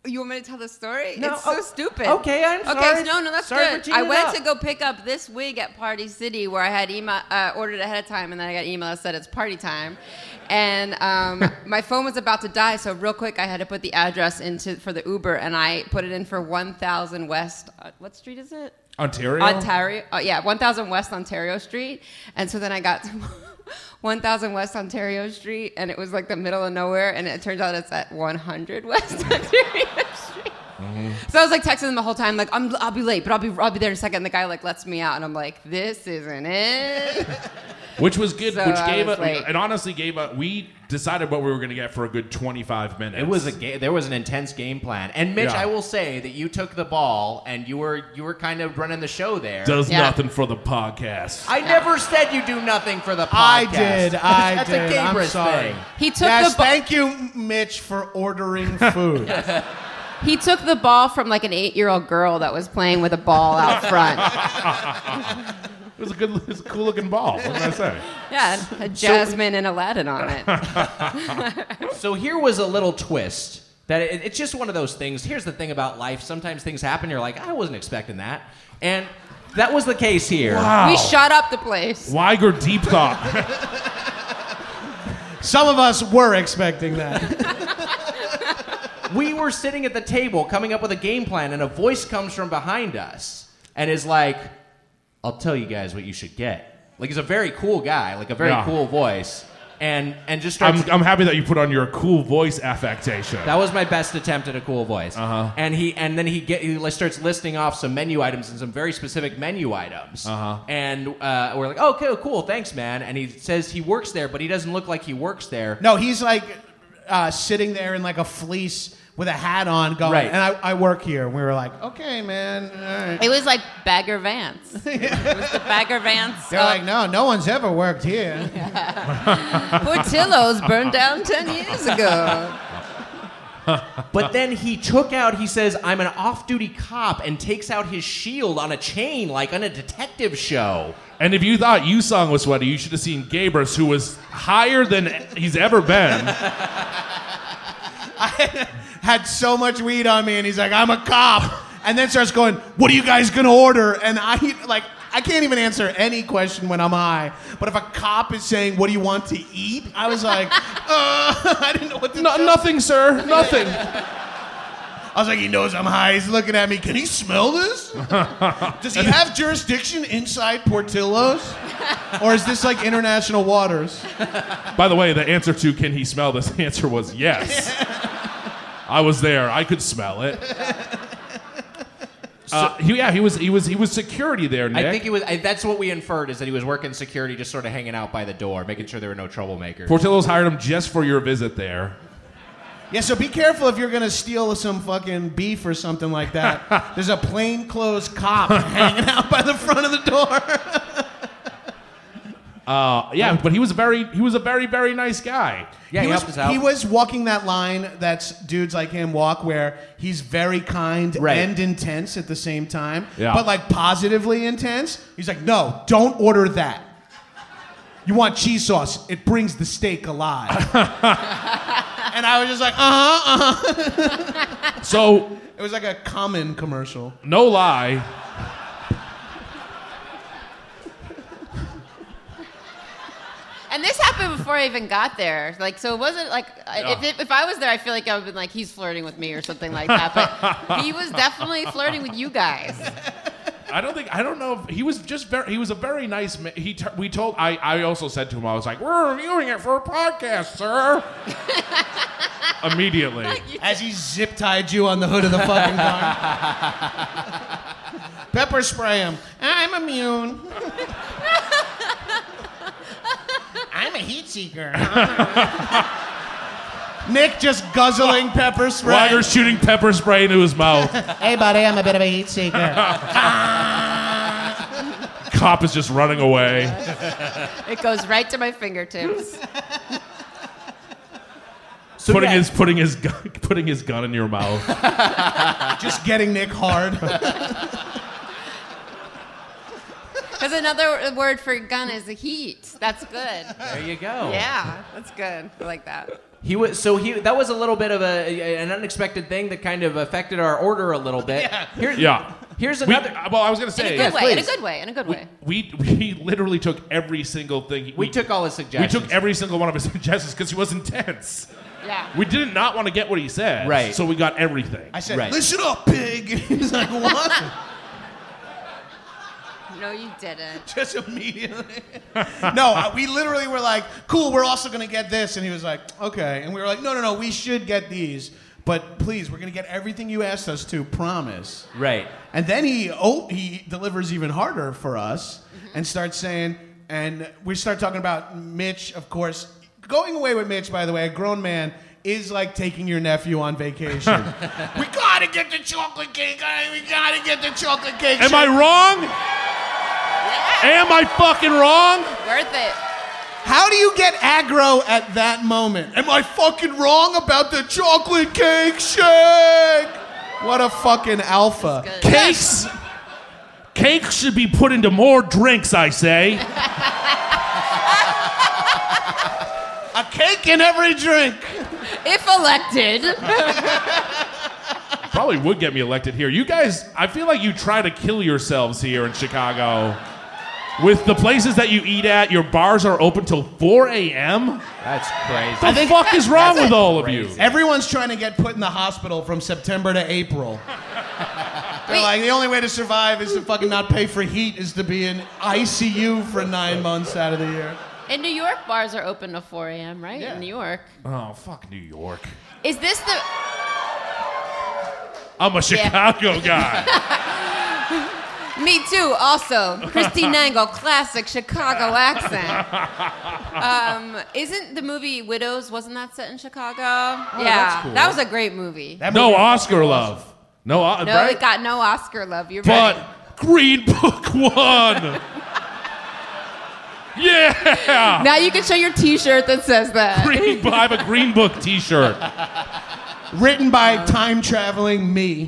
You want me to tell the story?
No,
It's so stupid.
okay, I'm sorry.
Okay, no, that's
Sorry for
good.
teeing
I
it
went
up.
to go pick up this wig at Party City where I had ordered ahead of time, and then I got an email that said it's party time. And my phone was about to die, so real quick I had to put the address for the Uber, and I put it in for 1000 West. What street is it?
Ontario?
1000 West Ontario Street. And so then I got to 1000 West Ontario Street, and it was like the middle of nowhere, and it turns out it's at 100 West Ontario Street. Mm-hmm. So I was like texting them the whole time, like I'll be late, but I'll be there in a second. And the guy like lets me out, and I'm like, this isn't it.
Which was good.
So
which
I
gave
was late.
it honestly gave a. We decided what we were going to get for a good 25 minutes.
It was there was an intense game plan. And Mitch,
Yeah.
I will say that you took the ball and you were kind of running the show there.
Does
Yeah.
nothing for the podcast.
I never said you do nothing for the podcast.
I did.
That's
did.
a
I'm
Gabrus
sorry.
thing.
He took
Yes,
the ball.
thank you, Mitch, for ordering food.
He took the ball from like an 8-year-old girl that was playing with a ball out front.
It was a cool looking ball. What did I say?
Yeah, it had Jasmine and Aladdin on it.
So here was a little twist. That it's just one of those things. Here's the thing about life. Sometimes things happen. You're like, I wasn't expecting that. And that was the case here.
Wow.
We shut up the place.
Weiger deep thought.
Some of us were expecting that.
We were sitting at the table coming up with a game plan, and a voice comes from behind us and is like, I'll tell you guys what you should get. Like, he's a very cool guy, like a very
Yeah.
cool voice. And just starts...
I'm happy that you put on your cool voice affectation.
That was my best attempt at a cool voice.
Uh-huh.
And then he starts listing off some menu items and some very specific menu items.
Uh-huh.
And we're like, oh, okay, cool, thanks, man. And he says he works there, but he doesn't look like he works there.
No, he's like sitting there in like a fleece with a hat on going,
Right.
and I work here. And we were like, okay, man. All right.
It was like Bagger Vance. It was the Bagger Vance.
They're like, no one's ever worked here.
Portillo's burned down 10 years ago.
But then he says, I'm an off-duty cop, and takes out his shield on a chain like on a detective show.
And if you thought U-Song was sweaty, you should have seen Gabrus, who was higher than he's ever been.
I had so much weed on me, and he's like, I'm a cop. And then starts going, what are you guys going to order? And I can't even answer any question when I'm high. But if a cop is saying, what do you want to eat? I was like, I didn't know what to do.
Nothing, sir. Nothing.
I was like, he knows I'm high. He's looking at me. Can he smell this? Does he have jurisdiction inside Portillo's? Or is this like international waters?
By the way, the answer to can he smell this answer was yes. I was there. I could smell it. He was security there, Nick.
I think it was. That's what we inferred, is that he was working security, just sort of hanging out by the door, making sure there were no troublemakers.
Portillo's hired him just for your visit there.
Yeah, so be careful if you're going to steal some fucking beef or something like that. There's a plainclothes cop hanging out by the front of the door.
But he was a very, very nice guy.
Yeah, he helped us out.
He was walking that line that's dudes like him walk, where he's very kind
Right.
and intense at the same time,
Yeah.
but like positively intense. He's like, no, don't order that. You want cheese sauce. It brings the steak alive. And I was just like,
So,
It was like a Common commercial.
no lie.
And this happened before I even got there. Like, so it wasn't like if I was there, I feel like I would have been like, he's flirting with me or something like that. But he was definitely flirting with you guys.
I don't know if he was he was a very nice man. I also said to him, I was like, we're reviewing it for a podcast, sir. Immediately.
As he zip tied you on the hood of the fucking car. Pepper spray him. I'm immune. I'm a heat seeker. Nick just guzzling pepper spray.
Weiger's shooting pepper spray into his mouth.
Hey, buddy, I'm a bit of a heat seeker.
Cop is just running away.
It goes right to my fingertips.
So
putting
yeah.
his gun in your mouth.
Just getting Nick hard.
Because another word for gun is a heat. That's good.
There you go.
Yeah, that's good. I like that.
That was a little bit of an unexpected thing that kind of affected our order a little bit. Here's another.
I was going to say.
In a good way.
We literally took every single thing.
We took all his suggestions.
We took every single one of his suggestions because he was intense.
Yeah.
We did not want to get what he said.
Right.
So we got everything.
I said,
Right.
listen up, pig. He's like, what?
No, you didn't.
Just immediately. No, we literally were like, cool, we're also going to get this. And he was like, okay. And we were like, no, we should get these. But please, we're going to get everything you asked us to, promise.
Right.
And then he delivers even harder for us and starts saying, and we start talking about Mitch, of course. Going away with Mitch, by the way, a grown man, is like taking your nephew on vacation. We got to get the chocolate cake. We got to get the chocolate cake.
Am I wrong? Am I fucking wrong?
Worth it.
How do you get aggro at that moment? Am I fucking wrong about the chocolate cake shake? What a fucking alpha.
Cakes should be put into more drinks, I say.
A cake in every drink.
If elected.
Probably would get me elected here. You guys, I feel like you try to kill yourselves here in Chicago. With the places that you eat at, your bars are open till 4 a.m.?
That's crazy.
The fuck is wrong with all of you?
Everyone's trying to get put in the hospital from September to April. They're like, the only way to survive is to fucking not pay for heat, is to be in ICU for 9 months out of the year.
In New York, bars are open to 4 a.m., right?
Yeah.
In New York.
Oh, fuck New York.
Is this the...
I'm a Chicago guy.
Me too, also. Christine Angle, classic Chicago accent. Isn't the movie Widows, wasn't that set in Chicago? Yeah,
that's cool.
that was a great movie.
No Oscar love. No,
No,
right?
it got no Oscar love. You're
But
right.
Green Book won. Yeah.
Now you can show your T-shirt that says that.
I have a Green Book T-shirt.
Written by time-traveling me.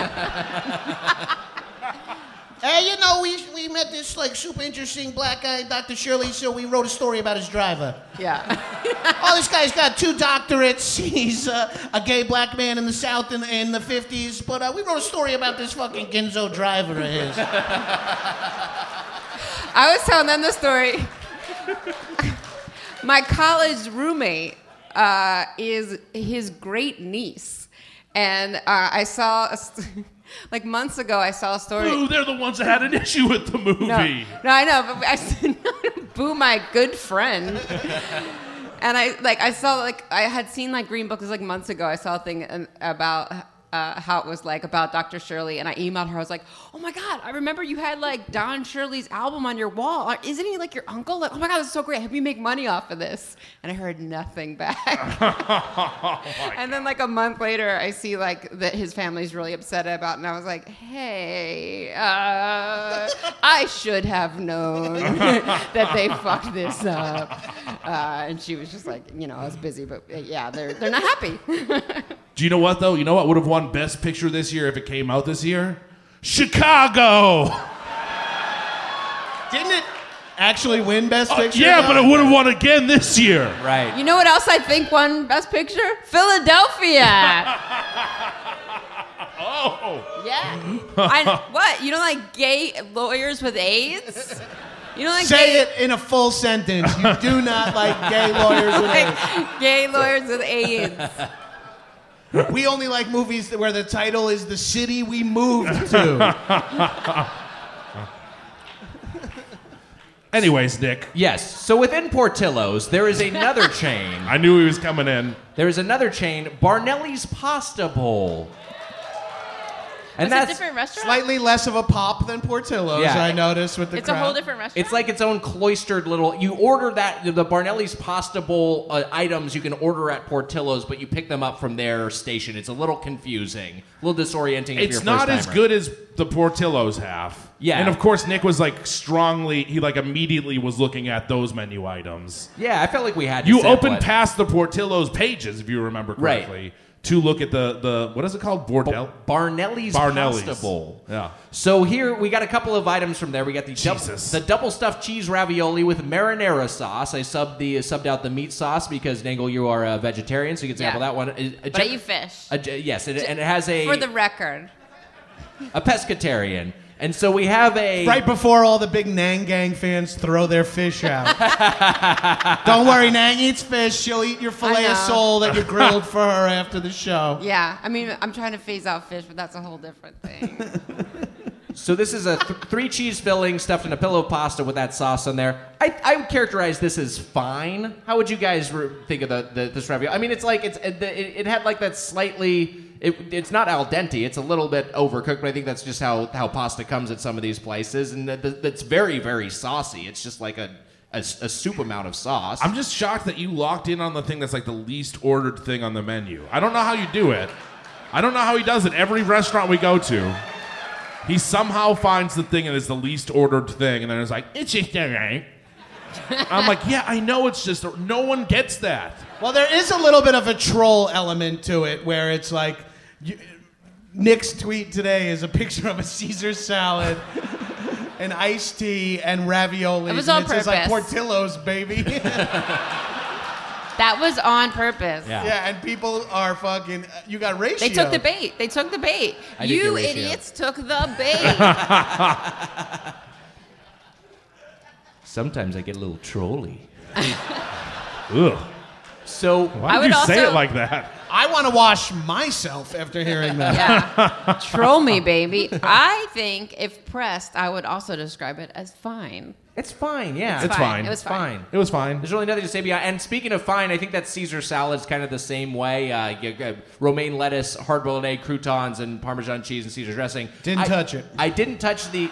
Hey, you know, we met this, like, super interesting black guy, Dr. Shirley, so we wrote a story about his driver.
Yeah.
Oh, this guy's got 2 doctorates. He's a gay black man in the South in the 50s. But we wrote a story about this fucking Ginzo driver of his.
I was telling them the story. My college roommate is his great niece. And I saw... Like months ago, I saw a story.
Ooh, they're the ones that had an issue with the movie.
No, I know, but I said, boo my good friend. And I had seen like Green Book, it was like months ago. I saw a thing about how it was like about Dr. Shirley, and I emailed her. I was like, oh my God, I remember you had like Don Shirley's album on your wall. Isn't he like your uncle? Like, oh my God, this is so great. I hope you make money off of this. And I heard nothing back. And then like a month later, I see like that his family's really upset about it. And I was like, hey, I should have known that they fucked this up. And she was just like, you know, I was busy, but yeah, they're not happy.
Do you know what, though? You know what would have won Best Picture this year if it came out this year? Chicago!
Didn't it actually win Best Picture?
Yeah, but it would have won again this year.
Right.
You know what else I think won Best Picture? Philadelphia!
Oh!
Yeah. What? You don't like gay lawyers with AIDS? You don't like
Say it in a full sentence. You do not like gay lawyers with AIDS.
Gay lawyers with AIDS.
We only like movies where the title is the city we moved to.
Anyways, Nick.
Yes. So within Portillo's, there is another chain.
I knew he was coming in.
There is another chain, Barnelli's Pasta Bowl. And
It's a different restaurant?
Slightly less of a pop than Portillo's,
Yeah.
I noticed with the
It's
crowd.
a whole different restaurant?
It's like its own cloistered little... You order that, the Barnelli's Pasta Bowl items you can order at Portillo's, but you pick them up from their station. It's a little confusing, a little disorienting if you're
It's
a
not as
first-timer.
good as the Portillo's have.
Yeah.
And of course, Nick was like he like immediately was looking at those menu items.
Yeah, I felt like we had to
You
sample
opened
it.
past the Portillo's pages, if you remember correctly.
Right.
to look at the what is it called?
Barnelli's Pasta Bowl.
Yeah.
So here we got a couple of items from there. We got the double stuffed cheese ravioli with marinara sauce. I subbed out the meat sauce because Nangle, you are a vegetarian, so you can sample that one.
But I eat fish.
Yes, and it has a
for the record,
a pescatarian. And so we have a...
Right before all the big Nang Gang fans throw their fish out. Don't worry, Nang eats fish. She'll eat your filet of sole that you grilled for her after the show.
Yeah, I mean, I'm trying to phase out fish, but that's a whole different thing.
So this is a 3 cheese filling stuffed in a pillow of pasta with that sauce on there. I would characterize this as fine. How would you guys think of this ravioli? I mean, it's like it had like that slightly... It's not al dente. It's a little bit overcooked, but I think that's just how pasta comes at some of these places, and it's very, very saucy. It's just like a soup amount of sauce.
I'm just shocked that you locked in on the thing that's like the least ordered thing on the menu. I don't know how you do it. I don't know how he does it. Every restaurant we go to, he somehow finds the thing that is the least ordered thing, and then it's like, it's just all right. I'm like, yeah, I know it's just, no one gets that.
Well, there is a little bit of a troll element to it where it's like, Nick's tweet today is a picture of a Caesar salad, an iced tea, and raviolis.
It was on
and it says like
purpose.
Portillo's, baby.
That was on purpose.
Yeah, and people are fucking, you got ratio.
They took the bait. You idiots took the bait.
Sometimes I get a little trolly.
Ugh.
So
why did you say it like that?
I want to wash myself after hearing that.
Yeah. Troll me, baby. I think if pressed, I would also describe it as fine.
It's fine, yeah.
It's fine.
It was fine.
It was fine.
There's really nothing to say beyond. And speaking of fine, I think that Caesar salad is kind of the same way. Romaine lettuce, hard-boiled egg, croutons, and Parmesan cheese and Caesar dressing.
Didn't touch it.
I didn't touch the...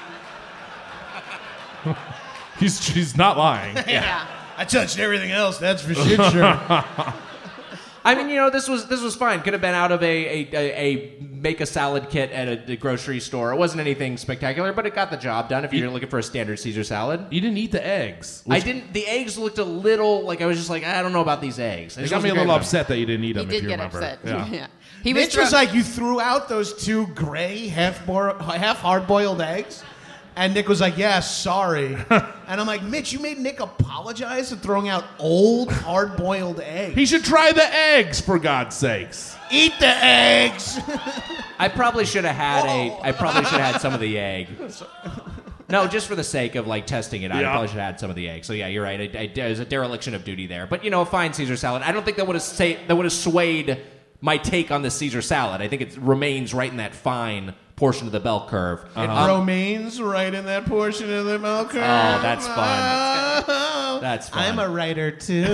He's not lying.
Yeah.
I touched everything else, that's for shit sure.
I mean, this was fine. Could have been out of a make a salad kit at a grocery store. It wasn't anything spectacular, but it got the job done if you're looking for a standard Caesar salad.
You didn't eat the eggs.
I didn't. The eggs looked a little like I was just like, I don't know about these eggs.
It got me a little upset that you didn't eat them.
He
if
did
you
get
remember.
upset.
Yeah.
He
Mitch was like, you threw out those 2 gray, half hard-boiled eggs? And Nick was like, yeah, sorry. And I'm like, Mitch, you made Nick apologize for throwing out old, hard-boiled eggs.
He should try the eggs, for God's sakes.
Eat the eggs.
I probably should have had some of the egg. No, just for the sake of like testing it out, I probably should have had some of the egg. So yeah, you're right. There's a dereliction of duty there. But a fine Caesar salad. I don't think that would have swayed my take on the Caesar salad. I think it remains right in that fine portion of the bell curve.
It remains right in that portion of the bell curve.
Oh, that's fun. That's fun.
I'm a writer too.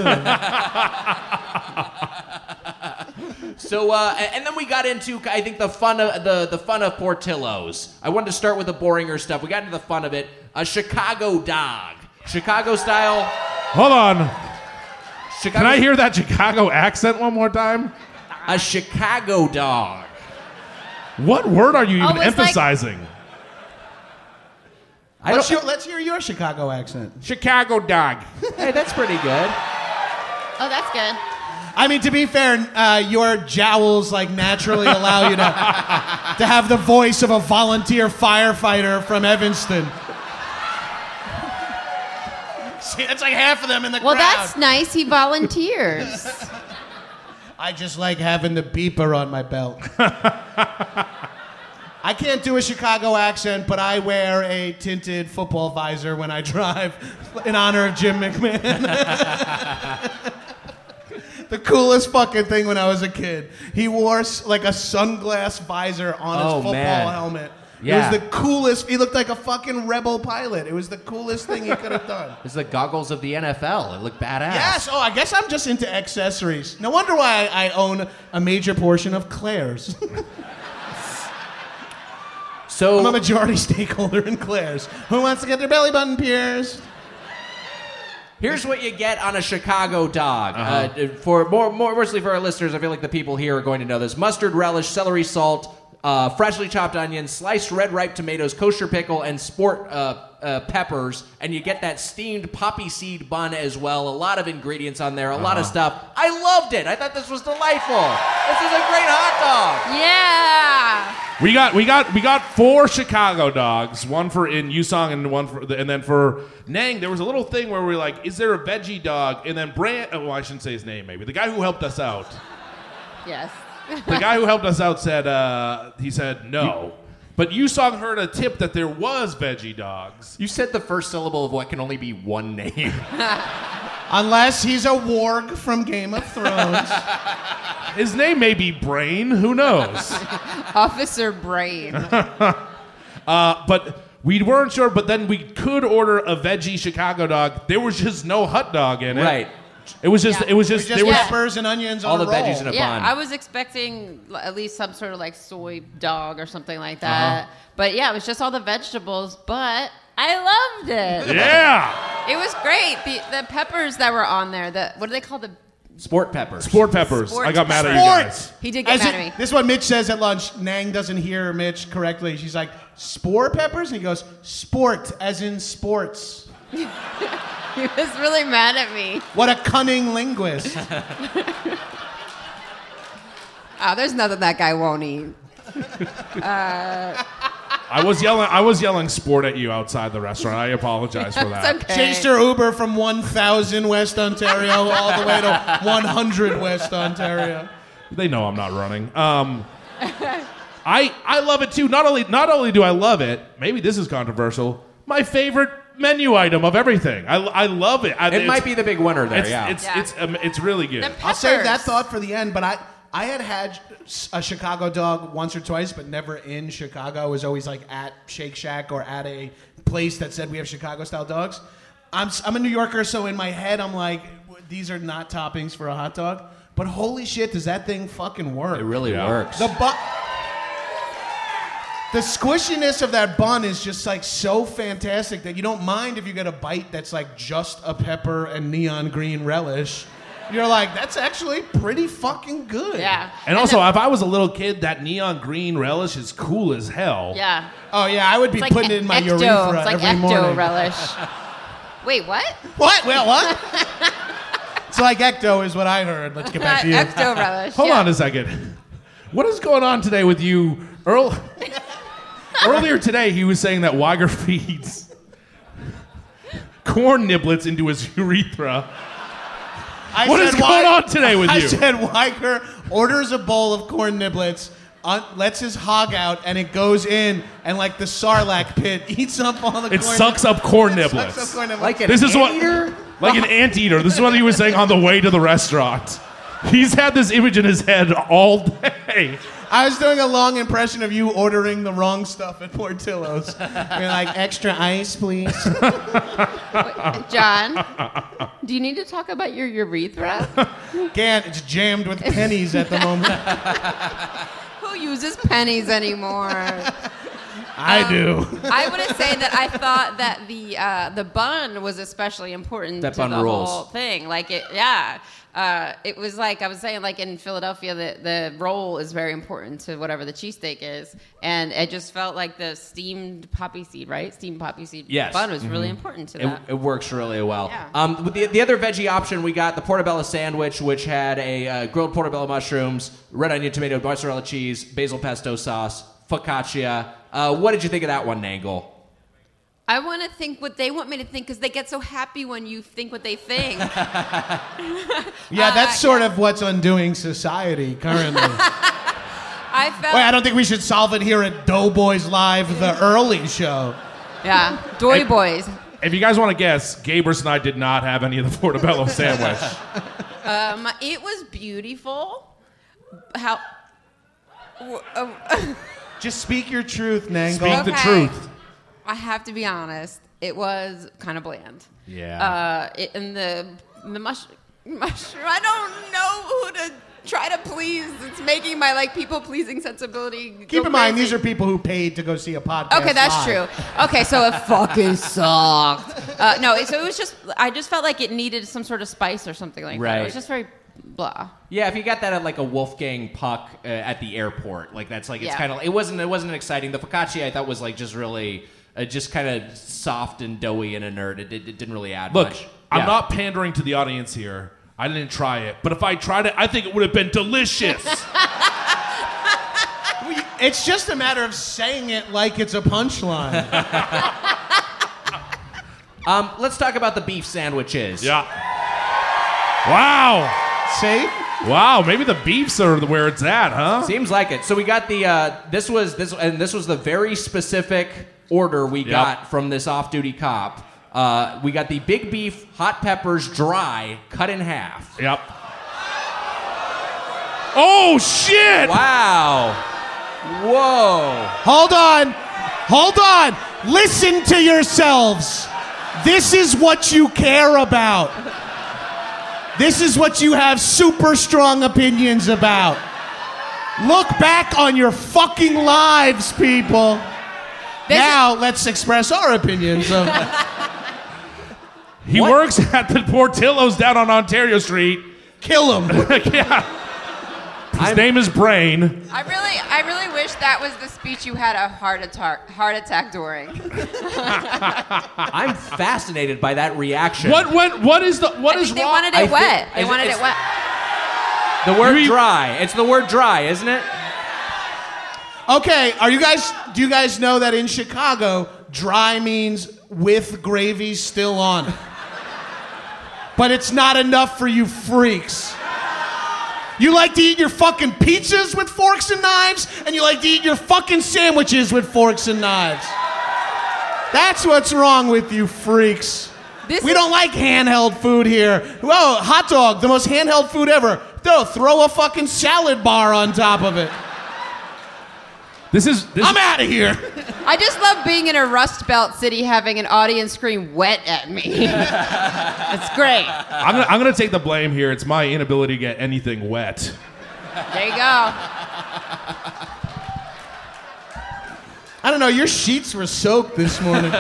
So, and then we got into, I think, the fun of Portillo's. I wanted to start with the boringer stuff. We got into the fun of it. A Chicago dog. Chicago style.
Hold on. Can I hear that Chicago accent one more time?
A Chicago dog.
What word are you even
Almost
emphasizing?
Let's hear your Chicago accent.
Chicago dog.
Hey, that's pretty good.
Oh, that's good.
I mean, to be fair, your jowls naturally allow you to have the voice of a volunteer firefighter from Evanston. See, that's like half of them in the crowd.
Well, that's nice. He volunteers.
I just like having the beeper on my belt. I can't do a Chicago accent, but I wear a tinted football visor when I drive in honor of Jim McMahon. The coolest fucking thing when I was a kid. He wore a sunglass visor on his football helmet.
Yeah.
It was the coolest. He looked like a fucking rebel pilot. It was the coolest thing he could have done.
It's the goggles of the NFL. It looked badass.
Yes. Oh, I guess I'm just into accessories. No wonder why I own a major portion of Claire's.
So
I'm a majority stakeholder in Claire's. Who wants to get their belly button pierced?
here's what you get on a Chicago dog. For mostly for our listeners, I feel like the people here are going to know this. Mustard relish, celery salt, freshly chopped onions, sliced red ripe tomatoes, kosher pickle, and sport peppers, and you get that steamed poppy seed bun as well. A lot of ingredients on there, a lot of stuff. I loved it. I thought this was delightful. This is a great hot dog.
Yeah.
We got 4 Chicago dogs, one for in Yusong and then for Nang. There was a little thing where we were like, is there a veggie dog? And then I shouldn't say his name. Maybe the guy who helped us out.
Yes.
The guy who helped us out said he said no. But Yusong heard a tip that there was veggie dogs.
You said the first syllable of what can only be one name.
Unless he's a warg from Game of Thrones.
His name may be Brain. Who knows?
Officer Brain.
But we weren't sure. But then we could order a veggie Chicago dog. There was just no hot dog in it.
Right.
It was just.
Yeah.
It was just.
Just
There was.
peppers and onions
All
on
the
a roll.
veggies in a
Yeah,
bun.
I was expecting at least some sort of like soy dog or something like that. But yeah, it was just all the vegetables. But I loved it.
Yeah.
It was great. The peppers that were on there. What do they call the?
Sport peppers.
Sport peppers.
Sport
I got mad at you
Sport.
guys.
He did get mad at me.
This is what Mitch says at lunch. Nang doesn't hear Mitch correctly. She's like, spore peppers? And he goes, sport, as in sports.
He was really mad at me.
What a cunning linguist.
Oh, there's nothing that guy won't eat.
I was yelling sport at you outside the restaurant. I apologize for that.
It's okay.
Changed her Uber from 1,000 West Ontario all the way to 100 West Ontario.
They know I'm not running. I love it too. Not only do I love it, maybe this is controversial. My favorite menu item of everything. I love it.
It might be the big winner there,
It's really good.
The
I'll save that
peppers.
thought for the end, but I had a Chicago dog once or twice, but never in Chicago. It was always like at Shake Shack or at a place that said we have Chicago-style dogs. I'm a New Yorker, so in my head I'm like, these are not toppings for a hot dog. But holy shit, does that thing fucking work?
It really works.
The squishiness of that bun is just like so fantastic that you don't mind if you get a bite that's like just a pepper and neon green relish. You're like, that's actually pretty fucking good.
Yeah.
And also, if I was a little kid, that neon green relish is cool as hell.
Yeah.
Oh yeah, I would be
It's like
putting it in my
ecto.
urethra
It's like
every
ecto
morning.
relish. Wait, what?
What? Well, what? It's like ecto is what I heard. Let's get back to you.
Ecto relish.
Hold
yeah.
on a second. What is going on today with you, Earl? Earlier today, he was saying that Weiger feeds corn niblets into his urethra. What is going on today with
I
you?
said Weiger orders a bowl of corn niblets, lets his hog out, and it goes in, and like the Sarlacc pit, eats up all the corn.
It sucks up corn
Sucks
niblets.
up corn niblets.
Like an
This is what,
anteater?
like an anteater. This is what he was saying on the way to the restaurant. He's had this image in his head all day.
I was doing a long impression of you ordering the wrong stuff at Portillo's. You're like, extra ice, please.
John, do you need to talk about your urethra?
Can't. It's jammed with pennies at the moment.
Who uses pennies anymore?
I do.
I want to say that I thought that the bun was especially important
That
to
bun
the
rules.
whole thing. Like it, yeah. It was like I was saying, like in Philadelphia, the roll is very important to whatever the cheesesteak is, and it just felt like the steamed poppy seed, right? Steamed poppy seed
Yes.
bun was really important to that.
It works really well.
Yeah.
With the other veggie option, we got the portobello sandwich, which had a grilled portobello mushrooms, red onion, tomato, mozzarella cheese, basil pesto sauce, focaccia. What did you think of that one, Nangle?
I want to think what they want me to think because they get so happy when you think what they think.
Yeah, that's sort of what's undoing society currently.
I felt.
Wait, I don't think we should solve it here at Doughboys Live, the early show.
Yeah, Doy Boys.
If you guys want to guess, Gabers and I did not have any of the portobello sandwich.
It was beautiful. How?
Just speak your truth, Nangle.
Speak the
Okay.
truth.
I have to be honest. It was kind of bland.
Yeah.
And the mushroom. I don't know who to try to please. It's making my like people pleasing sensibility.
Keep in mind, these are people who paid to go see a podcast.
Okay, that's
live.
true. Okay, so it fucking sucked. No, so it was just. I just felt like it needed some sort of spice or something like that.
Right.
It was just very blah.
Yeah, if you got that at like a Wolfgang Puck at the airport, like that's like it's
Yeah.
kind of it wasn't exciting. The focaccia I thought was like just really just kind of soft and doughy and inert. It didn't really add
Look,
much.
I'm
Yeah.
not pandering to the audience here. I didn't try it, but if I tried it, I think it would have been delicious.
It's just a matter of saying it like it's a punchline.
Let's talk about the beef sandwiches.
Yeah. Wow.
See?
Wow. Maybe the beefs are where it's at, huh?
Seems like it. So we got the this was the very specific order we got from this off-duty cop. We got the big beef, hot peppers, dry, cut in half.
Yep. Oh shit!
Wow. Whoa.
Hold on. Listen to yourselves. This is what you care about. This is what you have super strong opinions about. Look back on your fucking lives, people. Now let's express our opinions of.
He works at the Portillo's down on Ontario Street.
Kill him.
Yeah. His name is Brain.
I really wish that was the speech you had a heart attack during.
I'm fascinated by that reaction.
What is
They
wrong?
wanted it wet. They wanted it wet.
The word dry. It's the word dry, isn't it?
Okay, do you guys know that in Chicago, dry means with gravy still on it? But it's not enough for you freaks. You like to eat your fucking pizzas with forks and knives, and you like to eat your fucking sandwiches with forks and knives. That's what's wrong with you freaks. We don't like handheld food here. Whoa, hot dog, the most handheld food ever. Throw a fucking salad bar on top of it. I'm out of here.
I just love being in a Rust Belt city having an audience scream wet at me. It's great.
I'm gonna take the blame here. It's my inability to get anything wet.
There you go.
I don't know, your sheets were soaked this morning.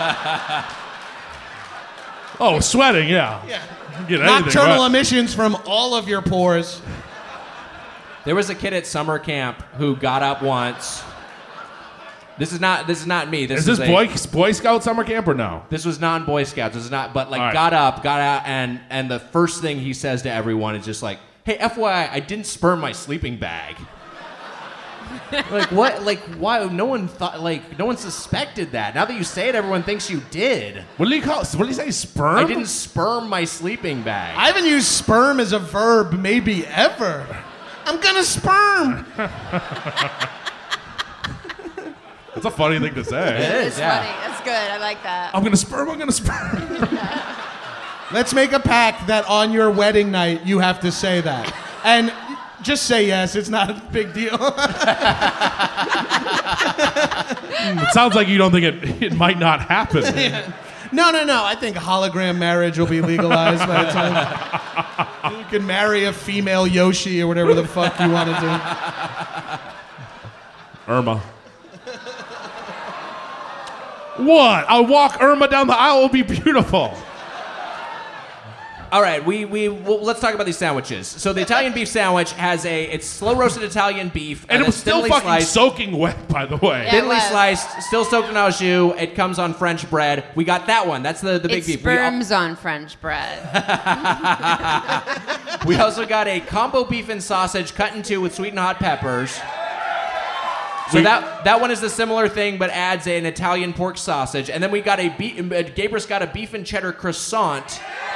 Oh, sweating, yeah. Get anything
Nocturnal
wet.
emissions from all of your pores.
There was a kid at summer camp who got up once. This is not me.
Is this Boy Scout summer camp or no?
This was non-Boy Scouts. This is not. But like,
All right.
got out, and the first thing he says to everyone is just like, "Hey, FYI, I didn't sperm my sleeping bag." Like what? Like why? No one thought. Like no one suspected that. Now that you say it, everyone thinks you did.
What did he call? What did he say? Sperm?
I didn't sperm my sleeping bag.
I haven't used sperm as a verb maybe ever. I'm gonna sperm.
That's a funny thing to say.
It is.
It's funny. That's good. I like that.
I'm gonna sperm.
Let's make a pact that on your wedding night you have to say that. And just say yes, it's not a big deal.
It sounds like you don't think it might not happen.
No. I think hologram marriage will be legalized by the time you can marry a female Yoshi or whatever the fuck you want to do.
Irma. What? I'll walk Irma down the aisle. It'll be beautiful.
All right, well, let's talk about these sandwiches. So the Italian beef sandwich it's slow roasted Italian beef,
And it was still fucking
sliced,
soaking wet, by the way.
Yeah.
thinly
It was.
sliced, still soaked in au jus. It comes on French bread. We got that one. That's the big
It
beef.
sperms on French bread.
We also got a combo beef and sausage cut in two with sweet and hot peppers. So that one is a similar thing, but adds an Italian pork sausage. And then we got Gabrus got a beef and cheddar croissant.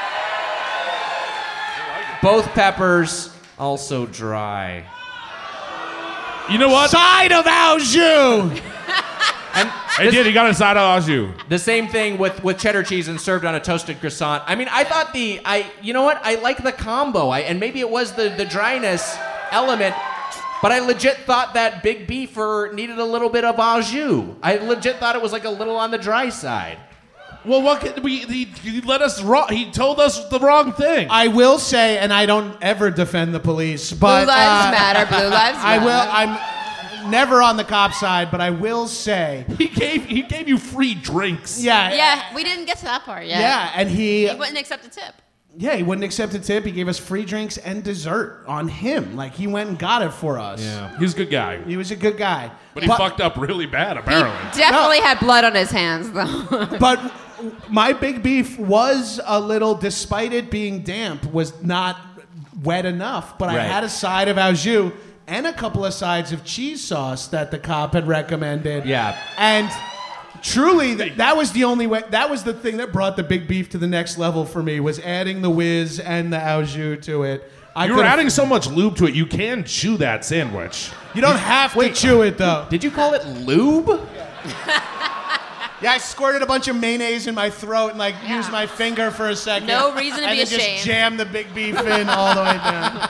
Both peppers, also dry.
You know what?
Side of au jus.
And
He did. He got a side of au jus.
the same thing with cheddar cheese and served on a toasted croissant. I mean, I thought you know what? I like the combo. And maybe it was the dryness element, but I legit thought that big beefer needed a little bit of au jus. I legit thought it was like a little on the dry side.
Well, what could he let us wrong? He told us the wrong thing.
I will say, and I don't ever defend the police, but
Blue lives matter. Blue lives
I
matter.
will. I'm never on the cop side, but I will say,
He gave you free drinks.
yeah,
Yeah, we didn't get to that part yet.
yeah, and he
He wouldn't accept a tip.
Yeah, he wouldn't accept a tip. He gave us free drinks and dessert on him. Like, he went and got it for us.
Yeah, he's a good guy.
He was a good guy.
But he fucked up really bad, apparently.
Definitely had blood on his hands, though.
But my big beef was a little, despite it being damp, was not wet enough. But I had a side of au jus and a couple of sides of cheese sauce that the cop had recommended.
Yeah.
And truly, that was the only way. That was the thing that brought the big beef to the next level for me, was adding the whiz and the au jus to it.
You were adding so much lube to it, you can chew that sandwich.
You don't have to chew it, though.
Did you call it lube?
Yeah, I squirted a bunch of mayonnaise in my throat and used my finger for a second.
No reason to be
and then
ashamed.
just jammed the big beef in all the way down.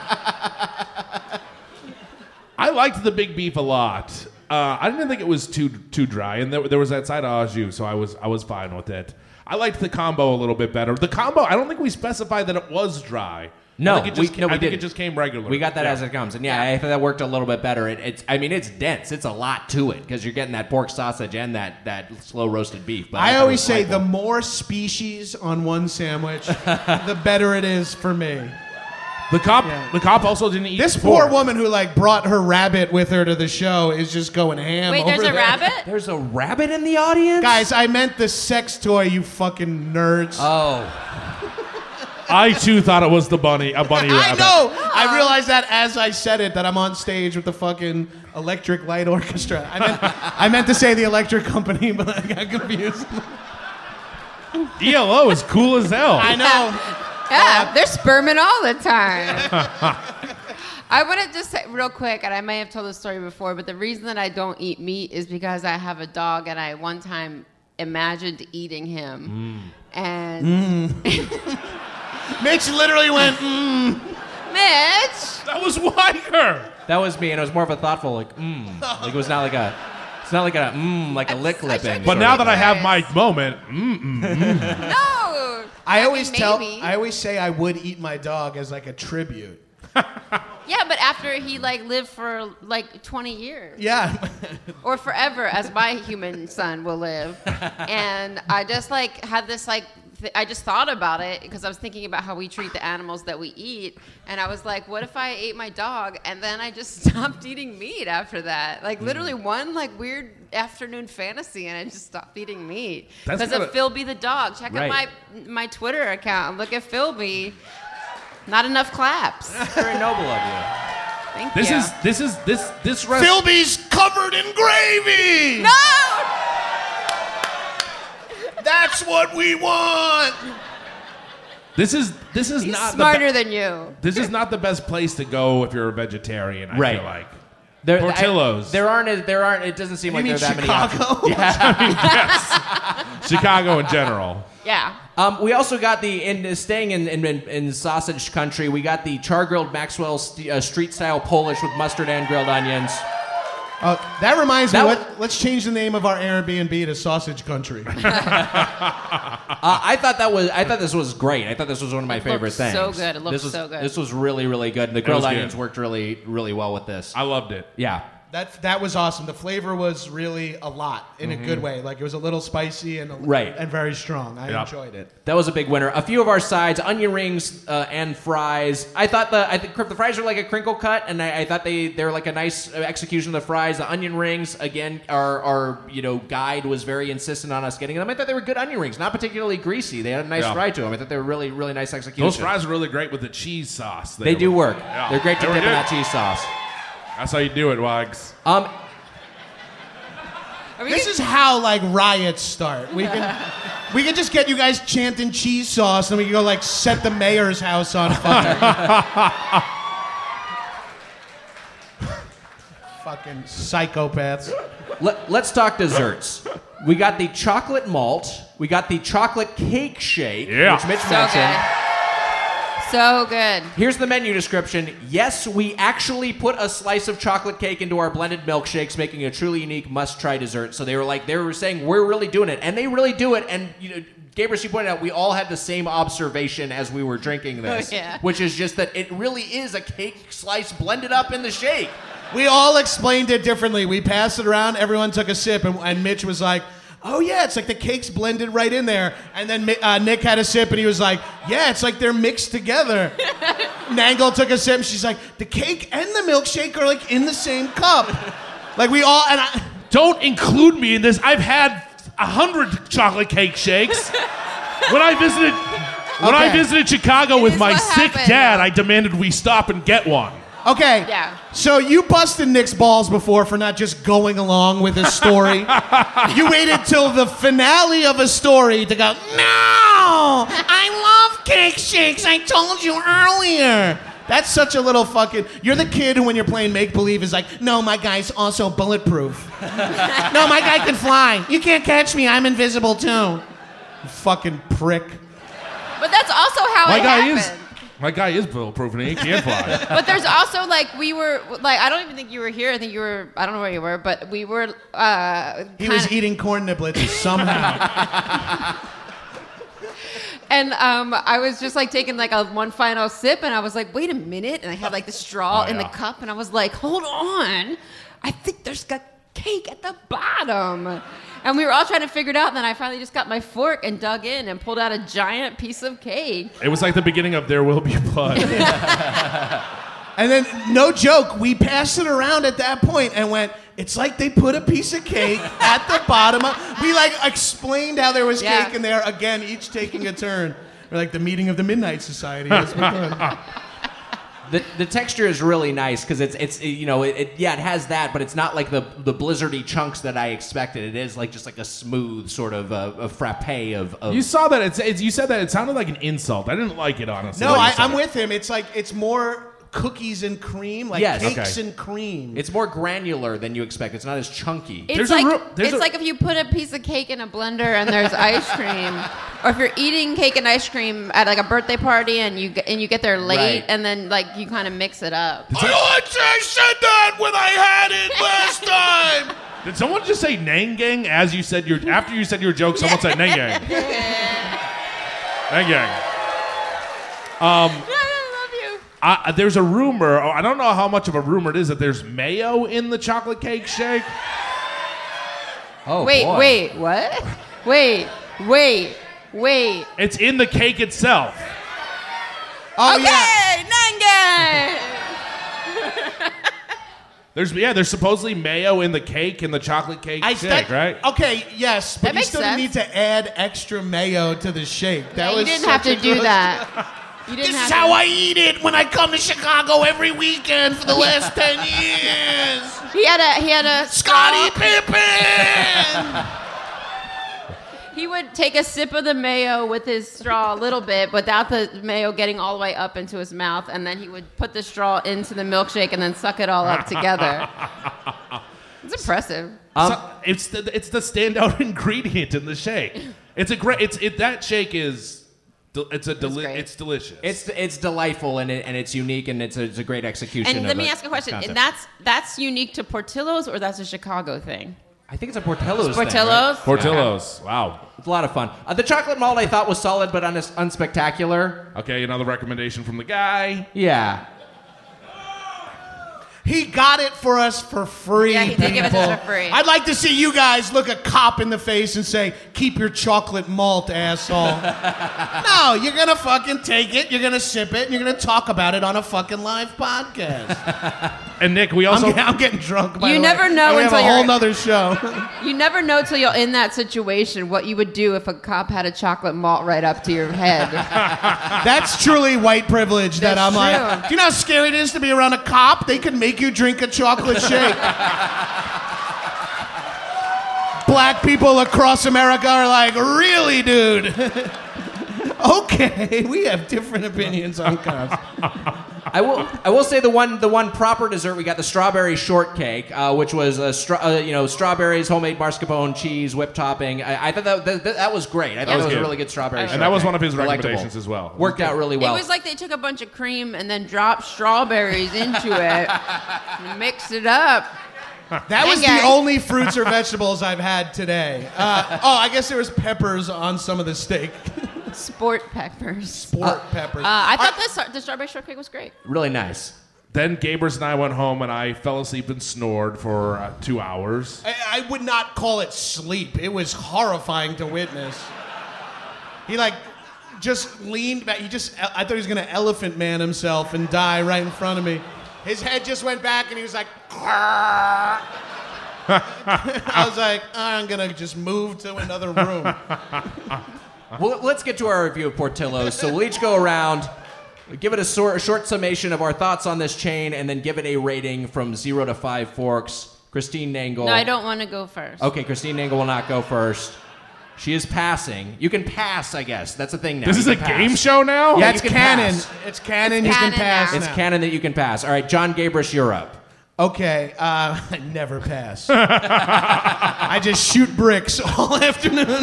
I liked the big beef a lot. I didn't think it was too dry, and there was that side of au jus, so I was fine with it. I liked the combo a little bit better. The combo, I don't think we specified that it was dry.
No,
I think it just came regular.
We got that as it comes, and I thought that worked a little bit better. It's dense. It's a lot to it because you're getting that pork sausage and that slow roasted beef. But
I always say the more species on one sandwich, the better it is for me.
The cop also didn't eat.
This poor woman who brought her rabbit with her to the show is just going ham.
Wait, there's
over
a
there.
rabbit?
There's a rabbit in the audience?
Guys, I meant the sex toy, you fucking nerds.
Oh.
I too thought it was a bunny rabbit.
I know. I realized that as I said it, that I'm on stage with the fucking Electric Light Orchestra. I meant to say the electric company, but I got confused.
ELO is cool as hell.
I know.
Yeah, they're sperming all the time. I want to just say real quick, and I may have told this story before, but the reason that I don't eat meat is because I have a dog, and I one time imagined eating him. And
Mitch literally went,
Mitch!
That was Weiger.
That was me, and it was more of a thoughtful, like it was not like a... It's not like a lick lipping.
But now that I have my moment,
No!
I always
maybe.
say I would eat my dog as a tribute.
Yeah, but after he lived for 20 years.
Yeah.
Or forever, as my human son will live. And I just had this I just thought about it because I was thinking about how we treat the animals that we eat, and I was like, what if I ate my dog? And then I just stopped eating meat after that. Literally one weird afternoon fantasy, and I just stopped eating meat because of Philby the dog. Check out my Twitter account and look at Philby. Not enough claps.
Very noble of you.
Thank
this
you.
is
Philby's covered in gravy.
No!
That's what we want.
This is
He's
not
smarter than you.
This is not the best place to go if you're a vegetarian. I feel like.
Portillo's.
There
aren't. It doesn't seem like there are that many
Chicago?
options.
Chicago in general.
Yeah.
We also got staying in sausage country. We got the char-grilled Maxwell street style Polish with mustard and grilled onions.
That reminds me. Let's change the name of our Airbnb to Sausage Country.
I thought this was great. I thought this was one of my favorite things.
So good. It looked so good.
This was really, really good. And the grilled onions worked really, really well with this.
I loved it.
Yeah.
That was awesome. The flavor was really a lot in a good way. It was a little spicy and very strong. I enjoyed it.
That was a big winner. A few of our sides, onion rings and fries. I think the fries are like a crinkle cut, and I thought they're like a nice execution of the fries. The onion rings, again, our guide was very insistent on us getting them. I thought they were good onion rings, not particularly greasy. They had a nice fry to them. I thought they were really, really nice execution.
Those fries are really great with the cheese sauce.
They do work.
Yeah.
They're great to dip in that cheese sauce.
That's how you do it, Wags.
This is how riots start. We can just get you guys chanting cheese sauce, and we can go set the mayor's house on fire. Fucking psychopaths.
Let's talk desserts. We got the chocolate malt. We got the chocolate cake shake, which Mitch mentioned.
So good.
Here's the menu description. Yes, we actually put a slice of chocolate cake into our blended milkshakes, making a truly unique must-try dessert. So they were saying, we're really doing it. And they really do it. And, Gabriel, you pointed out, we all had the same observation as we were drinking this. Which is just that it really is a cake slice blended up in the shake.
We all explained it differently. We passed it around. Everyone took a sip. And Mitch was like, oh yeah, it's like the cake's blended right in there. And then Nick had a sip and he was like, yeah, it's like they're mixed together. Nangle took a sip and she's like, the cake and the milkshake are like in the same cup. Like we all, and I...
Don't include me in this. I've had 100 chocolate cake shakes. When I visited Chicago with my sick dad, I demanded we stop and get one.
Okay.
Yeah.
So you busted Nick's balls before for not just going along with his story. You waited till the finale of a story to go, no, I love cake shakes. I told you earlier. That's such a little fucking... You're the kid who, when you're playing make-believe, is like, no, my guy's also bulletproof. No, my guy can fly. You can't catch me. I'm invisible, too. You fucking prick.
But that's also how it happened.
My guy is bulletproof and he can fly.
But there's also, like, we were... Like, I don't even think you were here. I think you were... I don't know where you were, but we were...
He was eating corn niblets somehow.
And I was just like taking like one final sip, and I was like, wait a minute. And I had like the straw in the cup, and I was like, hold on. I think there's got cake at the bottom. And we were all trying to figure it out, and then I finally just got my fork and dug in and pulled out a giant piece of cake.
It was like the beginning of There Will Be Blood.
And then, no joke, we passed it around at that point and went, it's like they put a piece of cake at the bottom of... We, like, explained how there was cake in there, again, each taking a turn. We're like the meeting of the Midnight Society. That's what we're doing.
The texture is really nice because it's you know, it has that, but it's not like the blizzardy chunks that I expected. It is like just like a smooth sort of a frappe of...
You saw that, you said that it sounded like an insult. I didn't like it, honestly.
No, I'm with him. It's like, it's more... cookies and cream, like cakes and cream.
It's more granular than you expect. It's not as chunky.
It's like if you put a piece of cake in a blender and there's ice cream, or if you're eating cake and ice cream at like a birthday party and you get there late and then like you kind of mix it up.
I said that when I had it last time.
Did someone just say Nangang as you said after you said your joke? Someone said Nangang. Nangang. There's a rumor, I don't know how much of a rumor it is, that there's mayo in the chocolate cake shake.
Oh,
wait,
boy.
Wait, what? Wait.
It's in the cake itself.
Oh,
okay, Nangang!
There's supposedly mayo in the cake, in the chocolate cake shake, right?
Okay, yes, but
That
you
makes
still
sense.
need to add extra mayo to the shake.
You didn't have to do that.
This is how I eat it when I come to Chicago every weekend for the last 10 years.
He had a
Scottie Pippen.
He would take a sip of the mayo with his straw a little bit, without the mayo getting all the way up into his mouth, and then he would put the straw into the milkshake and then suck it all up together. It's impressive.
It's the standout ingredient in the shake. That shake is. It's delicious.
It's delightful and it's unique and it's a great execution.
And let me ask a question.
Concept.
And that's unique to Portillo's, or that's a Chicago thing?
I think it's a Portillo's.
Portillo's.
Thing, right?
Portillo's. Wow.
It's a lot of fun. The chocolate malt I thought was solid but unspectacular.
Okay, another recommendation from the guy.
Yeah.
He got it for us for free.
Yeah, he did give it to us for free.
I'd like to see you guys look a cop in the face and say, keep your chocolate malt, asshole. No, you're going to fucking take it, you're going to sip it, and you're going to talk about it on a fucking live podcast.
And Nick, we also...
I'm getting drunk, by the way.
You never know
we have
until
a whole
you're...
nother show.
You never know till you're in that situation what you would do if a cop had a chocolate malt right up to your head.
That's truly white privilege that
That's
I'm like,
true.
do you know how scary it is to be around a cop? They can make you drink a chocolate shake. Black people across America are like, really, dude? Okay, we have different opinions on cops.
I will say the one proper dessert, we got the strawberry shortcake, which was strawberries, homemade mascarpone, cheese, whipped topping. I thought that was great. I thought it was a really good strawberry shortcake.
And that was one of his
Delectable.
recommendations as well.
Worked out really well.
It was like they took a bunch of cream and then dropped strawberries into it and mixed it up.
That was the only fruits or vegetables I've had today. I guess there was peppers on some of the steak.
Sport peppers.
Sport peppers.
I thought the strawberry shortcake was great.
Really nice.
Then Gabrus and I went home, and I fell asleep and snored for 2 hours.
I would not call it sleep. It was horrifying to witness. He just leaned back. I thought he was going to elephant man himself and die right in front of me. His head just went back, and he was like, I was like, I'm going to just move to another room.
Well, let's get to our review of Portillo's. So we'll each go around, give it a short summation of our thoughts on this chain, and then give it a rating from 0 to 5 forks. Christine Nangle.
No, I don't want to go first.
Okay, Christine Nangle will not go first. She is passing. You can pass, I guess. That's the thing now.
This is a game show now?
Yeah,
you
it's
can
canon.
pass.
It's canon.
It's
You can
canon
pass
now.
It's
now.
canon that you can pass. All right, John Gabrus, you're up.
Okay, I never pass. I just shoot bricks all afternoon.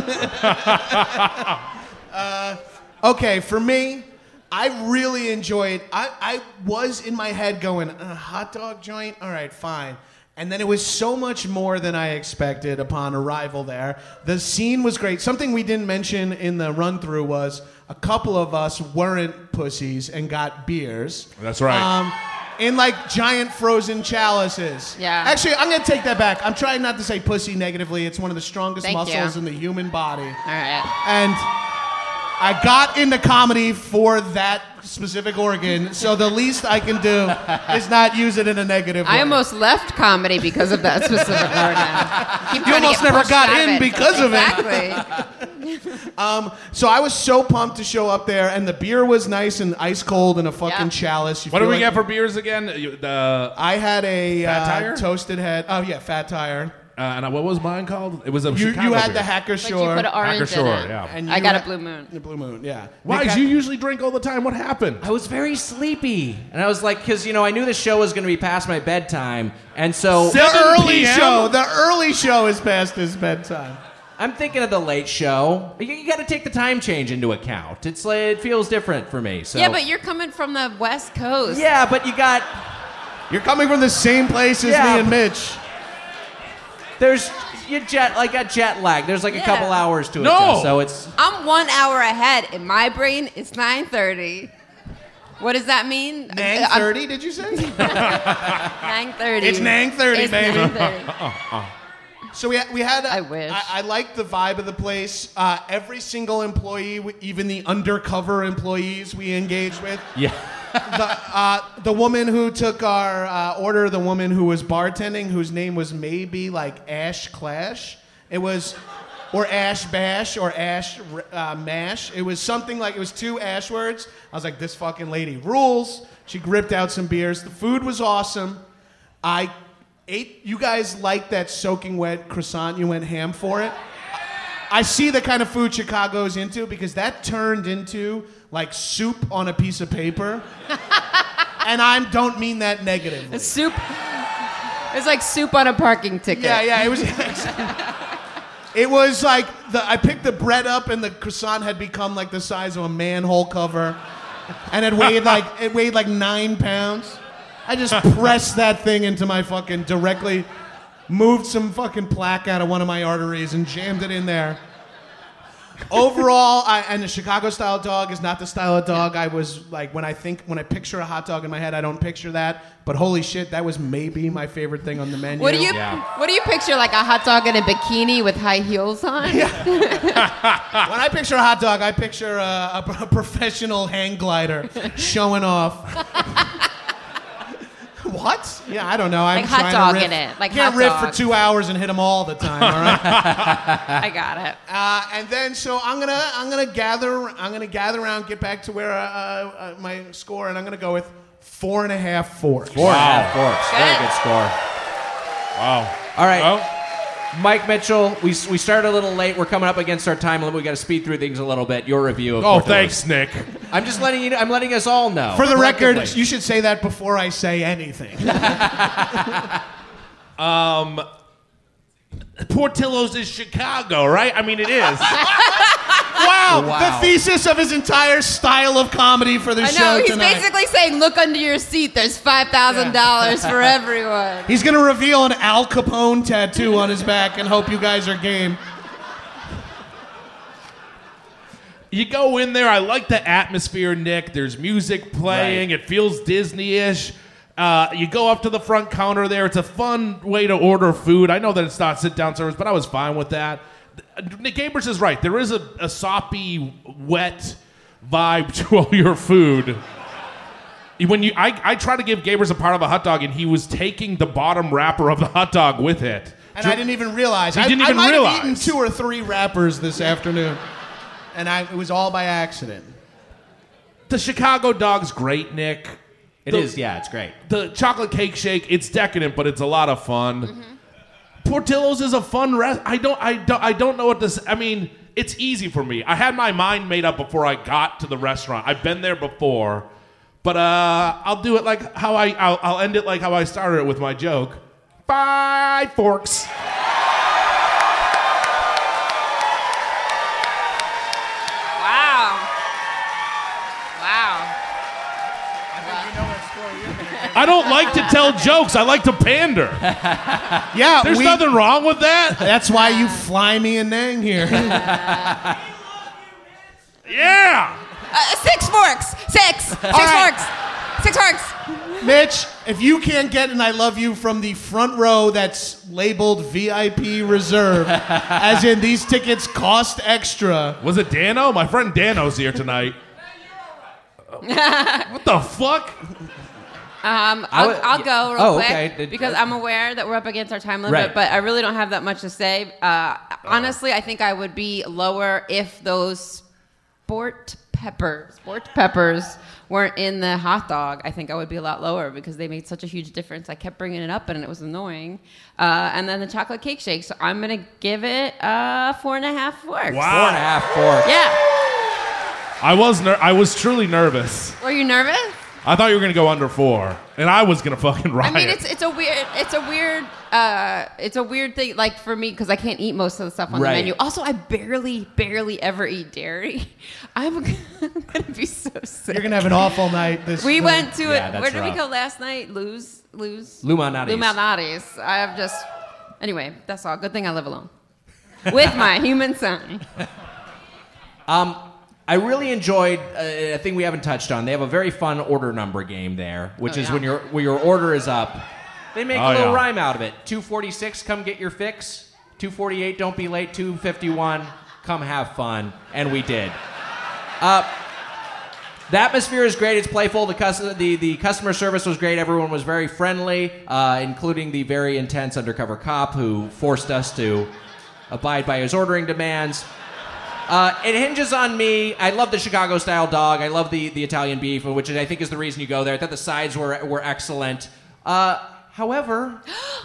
Okay, for me, I really enjoyed. I was in my head going, a hot dog joint? All right, fine. And then it was so much more than I expected upon arrival there. The scene was great. Something we didn't mention in the run-through was a couple of us weren't pussies and got beers.
That's right.
In giant frozen chalices.
Yeah.
Actually, I'm going to take that back. I'm trying not to say pussy negatively. It's one of the strongest
Thank
muscles
you.
in the human body.
All right.
And I got into comedy for that specific organ, so the least I can do is not use it in a negative way.
I almost left comedy because of that specific organ.
You almost never got in because of it.
Exactly.
So I was so pumped to show up there, and the beer was nice and ice cold in a fucking
Yeah.
chalice. You
What
feel
did we
like-
get for beers again?
I had a
Fat Tire?
toasted head. Oh yeah, Fat Tire.
And what was mine called? It was a
You
Chicago
had
beer.
the Hacker
But you
Shore.
put orange
Hacker
in
Shore,
it.
yeah.
And
I
you
got a
had-
Blue Moon.
The Blue Moon, yeah.
Why?
Nick,
You usually drink all the time. What happened?
I was very sleepy. And I was like, because, I knew the show was going to be past my bedtime. And so
The
7
early
p.m.?
show. The early show is past his bedtime.
I'm thinking of the late show. You got to take the time change into account. It's like, it feels different for me. So
Yeah, but you're coming from the West Coast.
Yeah, but you got...
You're coming from the same place as
Yeah.
me and Mitch.
There's... I got jet lag. There's a
Yeah.
couple hours to it.
No.
So it's...
I'm 1 hour ahead. In my brain, it's 9:30. What does that mean?
Nang 30, did you say?
9:30.
It's Nang 30,
It's
baby.
9:30.
So we had.
I wish.
I liked the vibe of the place. Every single employee, even the undercover employees we engaged with.
Yeah.
The woman who took our order, the woman who was bartending, whose name was maybe Ash Clash. It was, or Ash Bash, or Ash Mash. It was something it was 2 Ash words. I was like, this fucking lady rules. She gripped out some beers. The food was awesome. I ate. You guys liked that soaking wet croissant. You went ham for it. I see the kind of food Chicago's into because that turned into soup on a piece of paper. And I don't mean that negatively.
Soup. It's like soup on a parking ticket.
Yeah, it was. It was I picked the bread up and the croissant had become the size of a manhole cover, and it weighed 9 pounds. I just pressed that thing into my directly moved some fucking plaque out of one of my arteries and jammed it in there. Overall, and the Chicago style dog is not the style of dog I was when I picture a hot dog in my head, I don't picture that. But holy shit, that was maybe my favorite thing on the menu.
What do you picture? Like a hot dog in a bikini with high heels on?
When I picture a hot dog, I picture a professional hang glider showing off. What? Yeah, I don't know. I'm
Like hot
trying to
dog
riff.
in it, like
can't
hot
riff
dog.
for 2 hours and hit them all the time. All right.
I got it.
And then so I'm gonna gather around, get back to where my score, and I'm gonna go with 4.5 forks.
4.5 forks. Very good score.
Wow.
All right.
Well,
Mike Mitchell, we started a little late. We're coming up against our time limit. We got to speed through things a little bit. Your review of
oh,
Portillo's.
thanks, Nick.
I'm just letting you. I'm letting us all know.
For the record,
collectively.
you should say that before I say anything.
Portillo's is Chicago, right? I mean, it is.
Wow, the thesis of his entire style of comedy for the
I
show
know. He's
tonight.
basically saying, "Look under your seat. There's $5,000 for everyone."
He's gonna reveal an Al Capone tattoo on his back and hope you guys are game.
You go in there. I like the atmosphere, Nick. There's music playing.
Right.
It feels Disney-ish. You go up to the front counter there. It's a fun way to order food. I know that it's not sit-down service, but I was fine with that. Nick Gabers is right. There is a soppy, wet vibe to all your food. I tried to give Gabers a part of a hot dog, and he was taking the bottom wrapper of the hot dog with it.
And I didn't even realize.
I
might have eaten 2 or 3 wrappers this afternoon, and it was all by accident.
The Chicago dog's great, Nick.
It is, yeah, it's great.
The chocolate cake shake, it's decadent, but it's a lot of fun. Portillo's is a fun I don't know what this. I mean, it's easy for me. I had my mind made up before I got to the restaurant. I've been there before, but I'll do it like how I'll end it like how I started it with my joke. 5 forks. I don't like to tell jokes. I like to pander.
Yeah,
there's nothing wrong with that.
That's why you fly me a nang here.
Yeah.
6 forks. 6 forks. 6 forks.
Mitch, if you can't get an I love you from the front row that's labeled VIP reserve, as in these tickets cost extra.
Was it Dano? My friend Dano's here tonight. What the fuck?
I'll go real quick
okay.
because I'm aware that we're up against our time limit,
Right.
but I really don't have that much to say. Honestly, I think I would be lower if those sport peppers weren't in the hot dog. I think I would be a lot lower because they made such a huge difference. I kept bringing it up and it was annoying. And then the chocolate cake shake. So I'm going to give it 4.5 forks.
Wow.
4.5 forks.
Yeah.
I was truly nervous.
Were you nervous?
I thought you were gonna go under 4, and I was gonna fucking riot.
I mean, it's a weird thing, like for me, because I can't eat most of the stuff on the menu. Also, I barely ever eat dairy. I'm gonna be so sick.
You're gonna have an awful night.
We went to it.
that's
Where did we
rough.
go last night? Lou
Malnati's.
I have just. Anyway, that's all. Good thing I live alone with my human son.
I really enjoyed a thing we haven't touched on. They have a very fun order number game there, which is when your order is up. They make a little rhyme out of it. 246, come get your fix. 248, don't be late. 251, come have fun. And we did. The atmosphere is great. It's playful. The customer service was great. Everyone was very friendly, including the very intense undercover cop who forced us to abide by his ordering demands. It hinges on me. I love the Chicago-style dog. I love the Italian beef, which I think is the reason you go there. I thought the sides were excellent. However,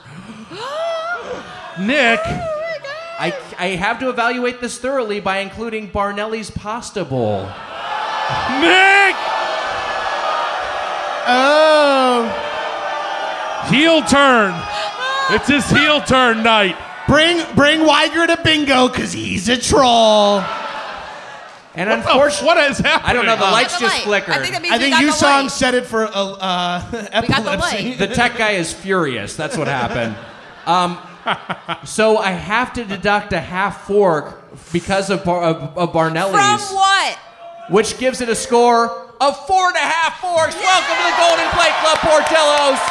Nick,
I have to evaluate this thoroughly by including Barnelli's Pasta Bowl.
Nick, heel turn. It's his heel turn night.
Bring Weiger to bingo because he's a troll.
And unfortunately,
what has happened?
I don't know. The lights
the
just
light.
flickered.
I think that means
I
we
think
got
you
the
song
light.
set it for epilepsy.
light.
The tech guy is furious. That's what happened. So I have to deduct a half fork because of Barnelli's.
From what?
Which gives it a score of 4.5 forks. Yeah! Welcome to the Golden Plate Club, Portillo's.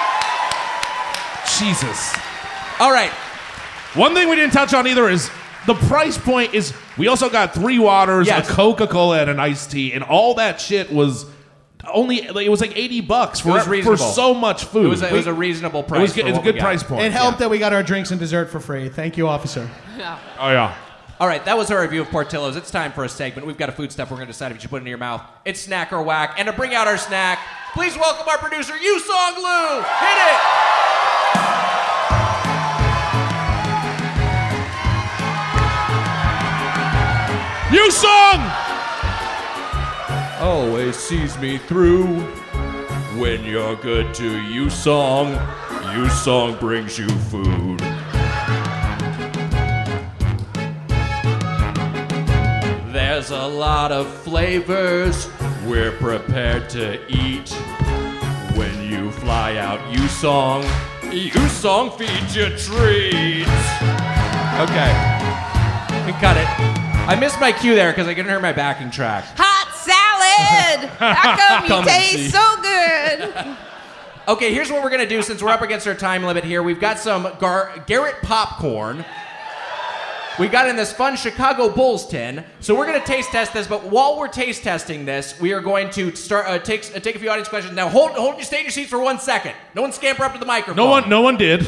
Jesus.
All right.
One thing we didn't touch on either is the price point is we also got 3 waters,
Yes.
a Coca-Cola, and an iced tea, and all that shit was it was like $80 for so much food.
It was a reasonable price.
It's a good price point.
It helped that we got our drinks and dessert for free. Thank you, officer.
Oh yeah.
All right, that was our review of Portillo's. It's time for a segment. We've got a food stuff we're going to decide if you should put it in your mouth. It's snack or whack. And to bring out our snack, please welcome our producer, Yusong Lu. Hit it!
Yusong!
Always sees me through. When you're good to Yusong, Yusong brings you food. There's a lot of flavors we're prepared to eat. When you fly out Yusong, Yusong feeds you treats. Okay. We cut it. I missed my cue there because I couldn't hear my backing track.
Hot salad! How come you
Come and
taste
see.
so good?
Okay, here's what we're gonna do since we're up against our time limit here. We've got some Garrett popcorn. We got in this fun Chicago Bulls tin. So we're gonna taste test this, but while we're taste testing this, we are going to start take a few audience questions. Now stay in your seats for 1 second. No one scamper up to the microphone.
No one did.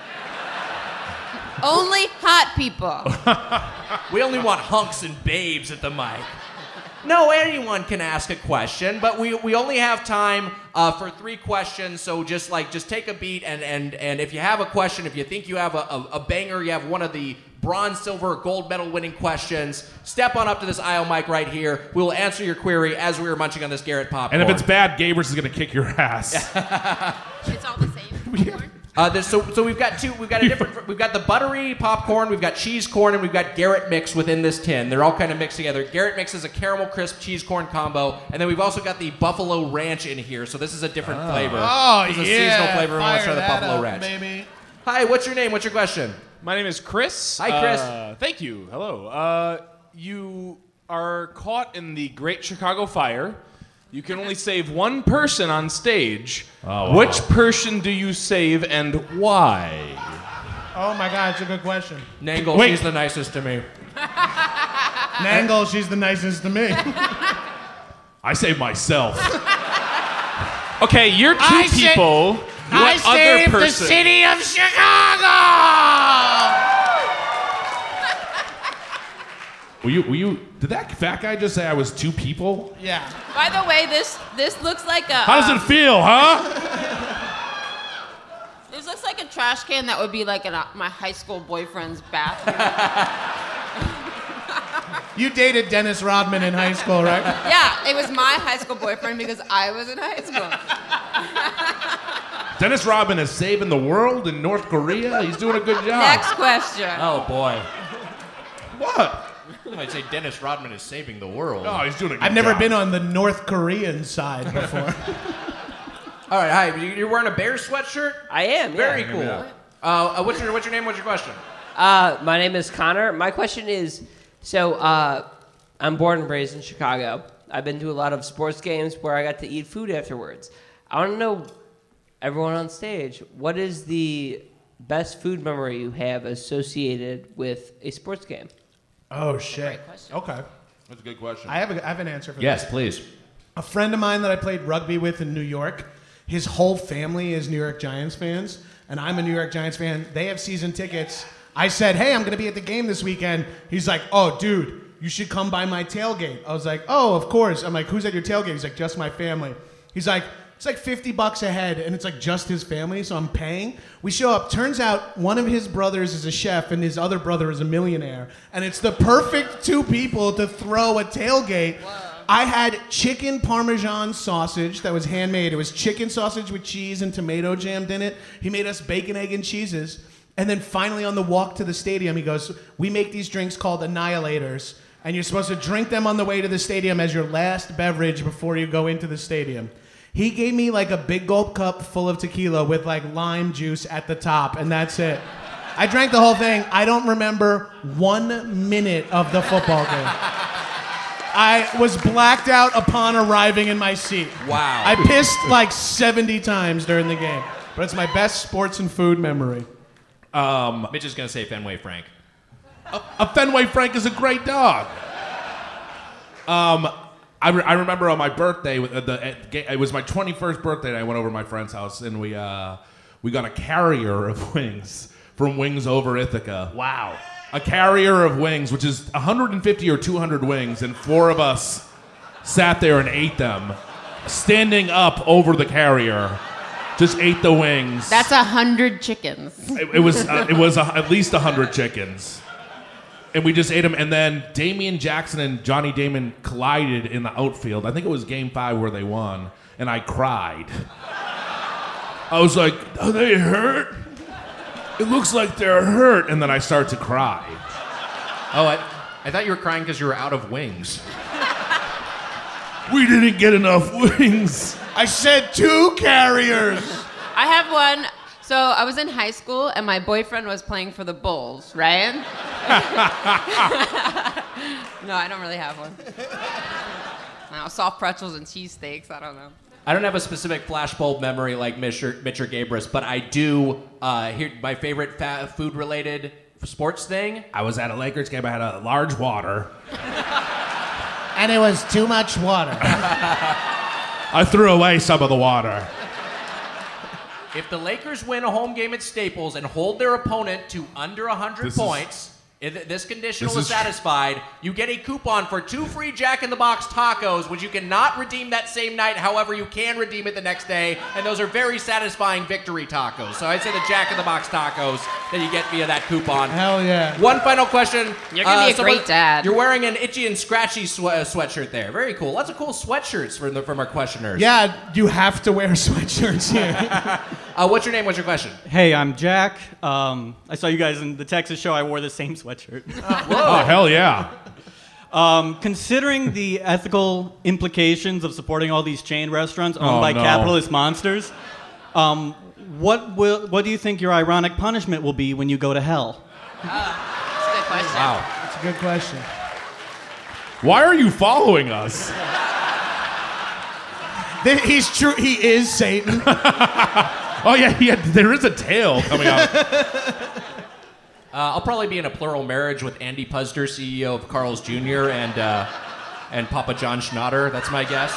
Only hot people.
We only want hunks and babes at the mic. No, anyone can ask a question, but we only have time for 3 questions. So just take a beat, and if you have a question, if you think you have a banger, you have one of the bronze, silver, gold medal winning questions, step on up to this aisle mic right here. We will answer your query as we are munching on this Garrett popcorn.
And if it's bad, Gabrus is gonna kick your ass.
It's all the same.
So we've got two. We've got the buttery popcorn, we've got cheese corn, and we've got Garrett mix within this tin. They're all kind of mixed together. Garrett mix is a caramel crisp cheese corn combo, and then we've also got the buffalo ranch in here. So this is a different flavor.
Oh,
This is a seasonal flavor. We want to try the buffalo
up,
ranch.
baby.
Hi, what's your name? What's your question?
My name is Chris.
Hi, Chris.
Thank you. Hello. You are caught in the Great Chicago Fire. You can only save one person on stage.
Oh, wow.
Which person do you save and why?
Oh my God, it's a good question.
Nangle,
Wait.
she's the nicest to me.
Nangle, she's the nicest to me.
I saved myself.
Okay, you're two people. What other person?
city of Chicago!
Were you? Did that fat guy just say I was 2 people?
Yeah.
By the way, this looks like a.
How does it feel, huh?
This looks like a trash can that would be like in my high school boyfriend's bathroom.
You dated Dennis Rodman in high school, right?
Yeah, it was my high school boyfriend because I was in high school.
Dennis Rodman is saving the world in North Korea. He's doing a good job.
Next question.
Oh boy.
What?
I'd say Dennis Rodman is saving the world.
Oh, he's doing a good
I've never
job.
been on the North Korean side before.
All right, hi. You're wearing a Bears sweatshirt?
I am.
Very
yeah.
cool. What's your name? What's your question?
My name is Connor. My question is, I'm born and raised in Chicago. I've been to a lot of sports games where I got to eat food afterwards. I want to know, everyone on stage, what is the best food memory you have associated with a sports game?
Oh, shit. Okay.
That's a good question.
I have an answer for
Yes,
that.
please.
A friend of mine that I played rugby with in New York, his whole family is New York Giants fans, and I'm a New York Giants fan. They have season tickets. I said, hey, I'm going to be at the game this weekend. He's like, oh, dude, you should come by my tailgate. I was like, oh, of course. I'm like, who's at your tailgate? He's like, just my family. He's like, it's like $50 a head, and it's like just his family, so I'm paying. We show up. Turns out one of his brothers is a chef, and his other brother is a millionaire. And it's the perfect 2 people to throw a tailgate. I had chicken Parmesan sausage that was handmade. It was chicken sausage with cheese and tomato jammed in it. He made us bacon, egg, and cheeses. And then finally on the walk to the stadium, he goes, we make these drinks called Annihilators, and you're supposed to drink them on the way to the stadium as your last beverage before you go into the stadium. He gave me like a big gulp cup full of tequila with like lime juice at the top, and that's it. I drank the whole thing. I don't remember 1 minute of the football game. I was blacked out upon arriving in my seat.
Wow.
I pissed like 70 times during the game, but it's my best sports and food memory.
Mitch is going to say Fenway Frank.
A Fenway Frank is a great dog. I remember on my birthday, it was my 21st birthday, and I went over to my friend's house, and we got a carrier of wings from Wings Over Ithaca.
Wow.
A carrier of wings, which is 150 or 200 wings, and 4 of us sat there and ate them, standing up over the carrier. Just ate the wings.
That's 100 chickens.
It was at least 100 chickens. And we just ate them, and then Damian Jackson and Johnny Damon collided in the outfield. I think it was Game 5 where they won, and I cried. I was like, are they hurt? It looks like they're hurt. And then I start to cry.
Oh, I thought you were crying because you were out of wings.
We didn't get enough wings.
I said 2 carriers.
I have one. So I was in high school, and my boyfriend was playing for the Bulls, right? No, I don't really have one. No, soft pretzels and cheesesteaks. I don't know.
I don't have a specific flashbulb memory like Mitch or Gabrus, but I do hear my favorite food-related sports thing.
I was at a Lakers game. I had a large water.
And it was too much water.
I threw away some of the water.
If the Lakers win a home game at Staples and hold their opponent to under 100 points, if this conditional is satisfied, you get a coupon for 2 free Jack in the Box tacos, which you cannot redeem that same night. However, you can redeem it the next day, and those are very satisfying victory tacos. So I'd say the Jack in the Box tacos that you get via that coupon.
Hell yeah.
One final question.
You're going to be a great dad.
You're wearing an Itchy and Scratchy sweatshirt there. Very cool. Lots of cool sweatshirts from our questioners.
Yeah, you have to wear sweatshirts here.
What's your name? What's your question?
Hey, I'm Jack. I saw you guys in the Texas show. I wore the same sweatshirt.
Oh, hell yeah.
Considering the ethical implications of supporting all these chain restaurants owned by capitalist monsters, what do you think your ironic punishment will be when you go to hell?
That's a good question.
Wow.
That's a good question.
Why are you following us?
He's true. He is Satan.
Oh, yeah, there is a tail coming out.
I'll probably be in a plural marriage with Andy Puzder, CEO of Carl's Jr., and Papa John Schnatter. That's my guess.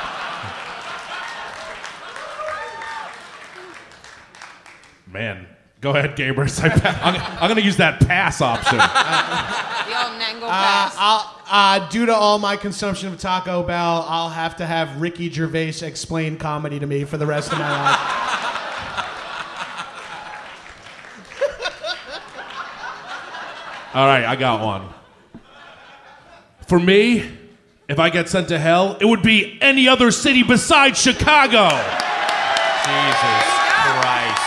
Man, go ahead, Gabrus. I'm going to use that pass option.
The old Nangle pass.
Due to all my consumption of Taco Bell, I'll have to have Ricky Gervais explain comedy to me for the rest of my life.
All right, I got one. For me, if I get sent to hell, it would be any other city besides Chicago.
Jesus Christ.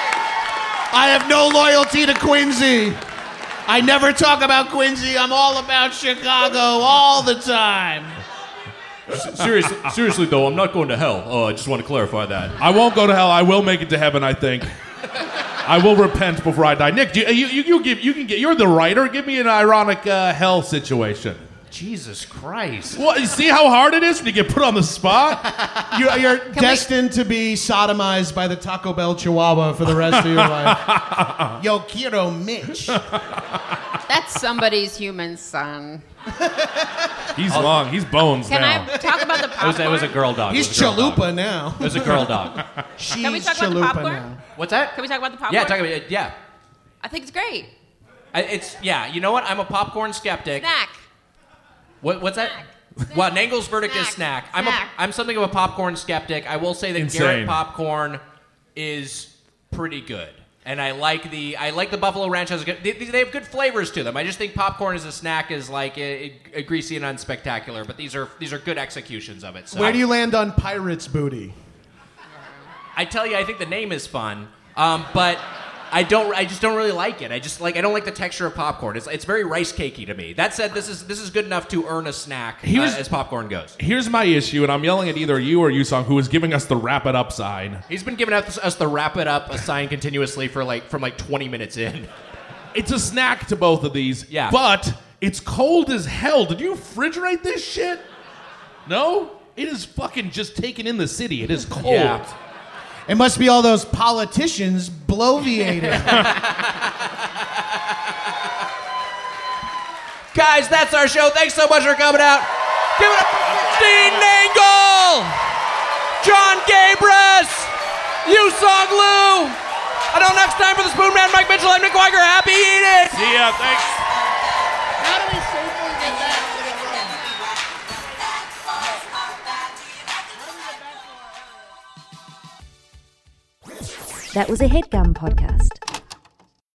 I have no loyalty to Quincy. I never talk about Quincy. I'm all about Chicago all the time.
Seriously, though, I'm not going to hell. Oh, I just want to clarify that.
I won't go to hell. I will make it to heaven, I think. I will repent before I die. Nick, you're the writer. Give me an ironic hell situation.
Jesus Christ.
Well, you see how hard it is when you get put on the spot?
You're destined to be sodomized by the Taco Bell Chihuahua for the rest of your life. Yo quiero Mitch.
That's somebody's human son.
He's long. He's bones
Can
now.
I talk about the popcorn?
It was a girl dog.
He's Chalupa now.
It was a girl dog.
She's
Can we talk about the
Chalupa
popcorn?
now.
What's that?
Can we talk about the popcorn?
Yeah, talk about it. Yeah.
I think it's great.
You know what? I'm a popcorn skeptic.
Snack.
What's that? Well, Nangel's verdict is snack. I'm something of a popcorn skeptic. I will say that
Insane.
Garrett popcorn is pretty good. And I like the Buffalo Ranch has they have good flavors to them. I just think popcorn as a snack is like a greasy and unspectacular, but these are good executions of it. So
Where do you land on Pirate's Booty?
I tell you, I think the name is fun, but I just don't really like it. I don't like the texture of popcorn. It's very rice cakey to me. That said, this is good enough to earn a snack as popcorn goes.
Here's my issue, and I'm yelling at either you or Yusong, who is giving us the wrap it up sign.
He's been giving us the wrap it up sign continuously from 20 minutes in.
It's a snack to both of these,
yeah.
But it's cold as hell. Did you refrigerate this shit? No? It is fucking just taken in the city. It is cold.
Yeah.
It must be all those politicians bloviating.
Guys, that's our show. Thanks so much for coming out. Give it up for Dean Nangle, John Gabrus, Yusong Liu. Until next time for the Spoon Man, Mike Mitchell, I'm Nick Weiger. Happy eating.
See ya. Thanks.
How do we safely get back to the room?
That was a HeadGum podcast.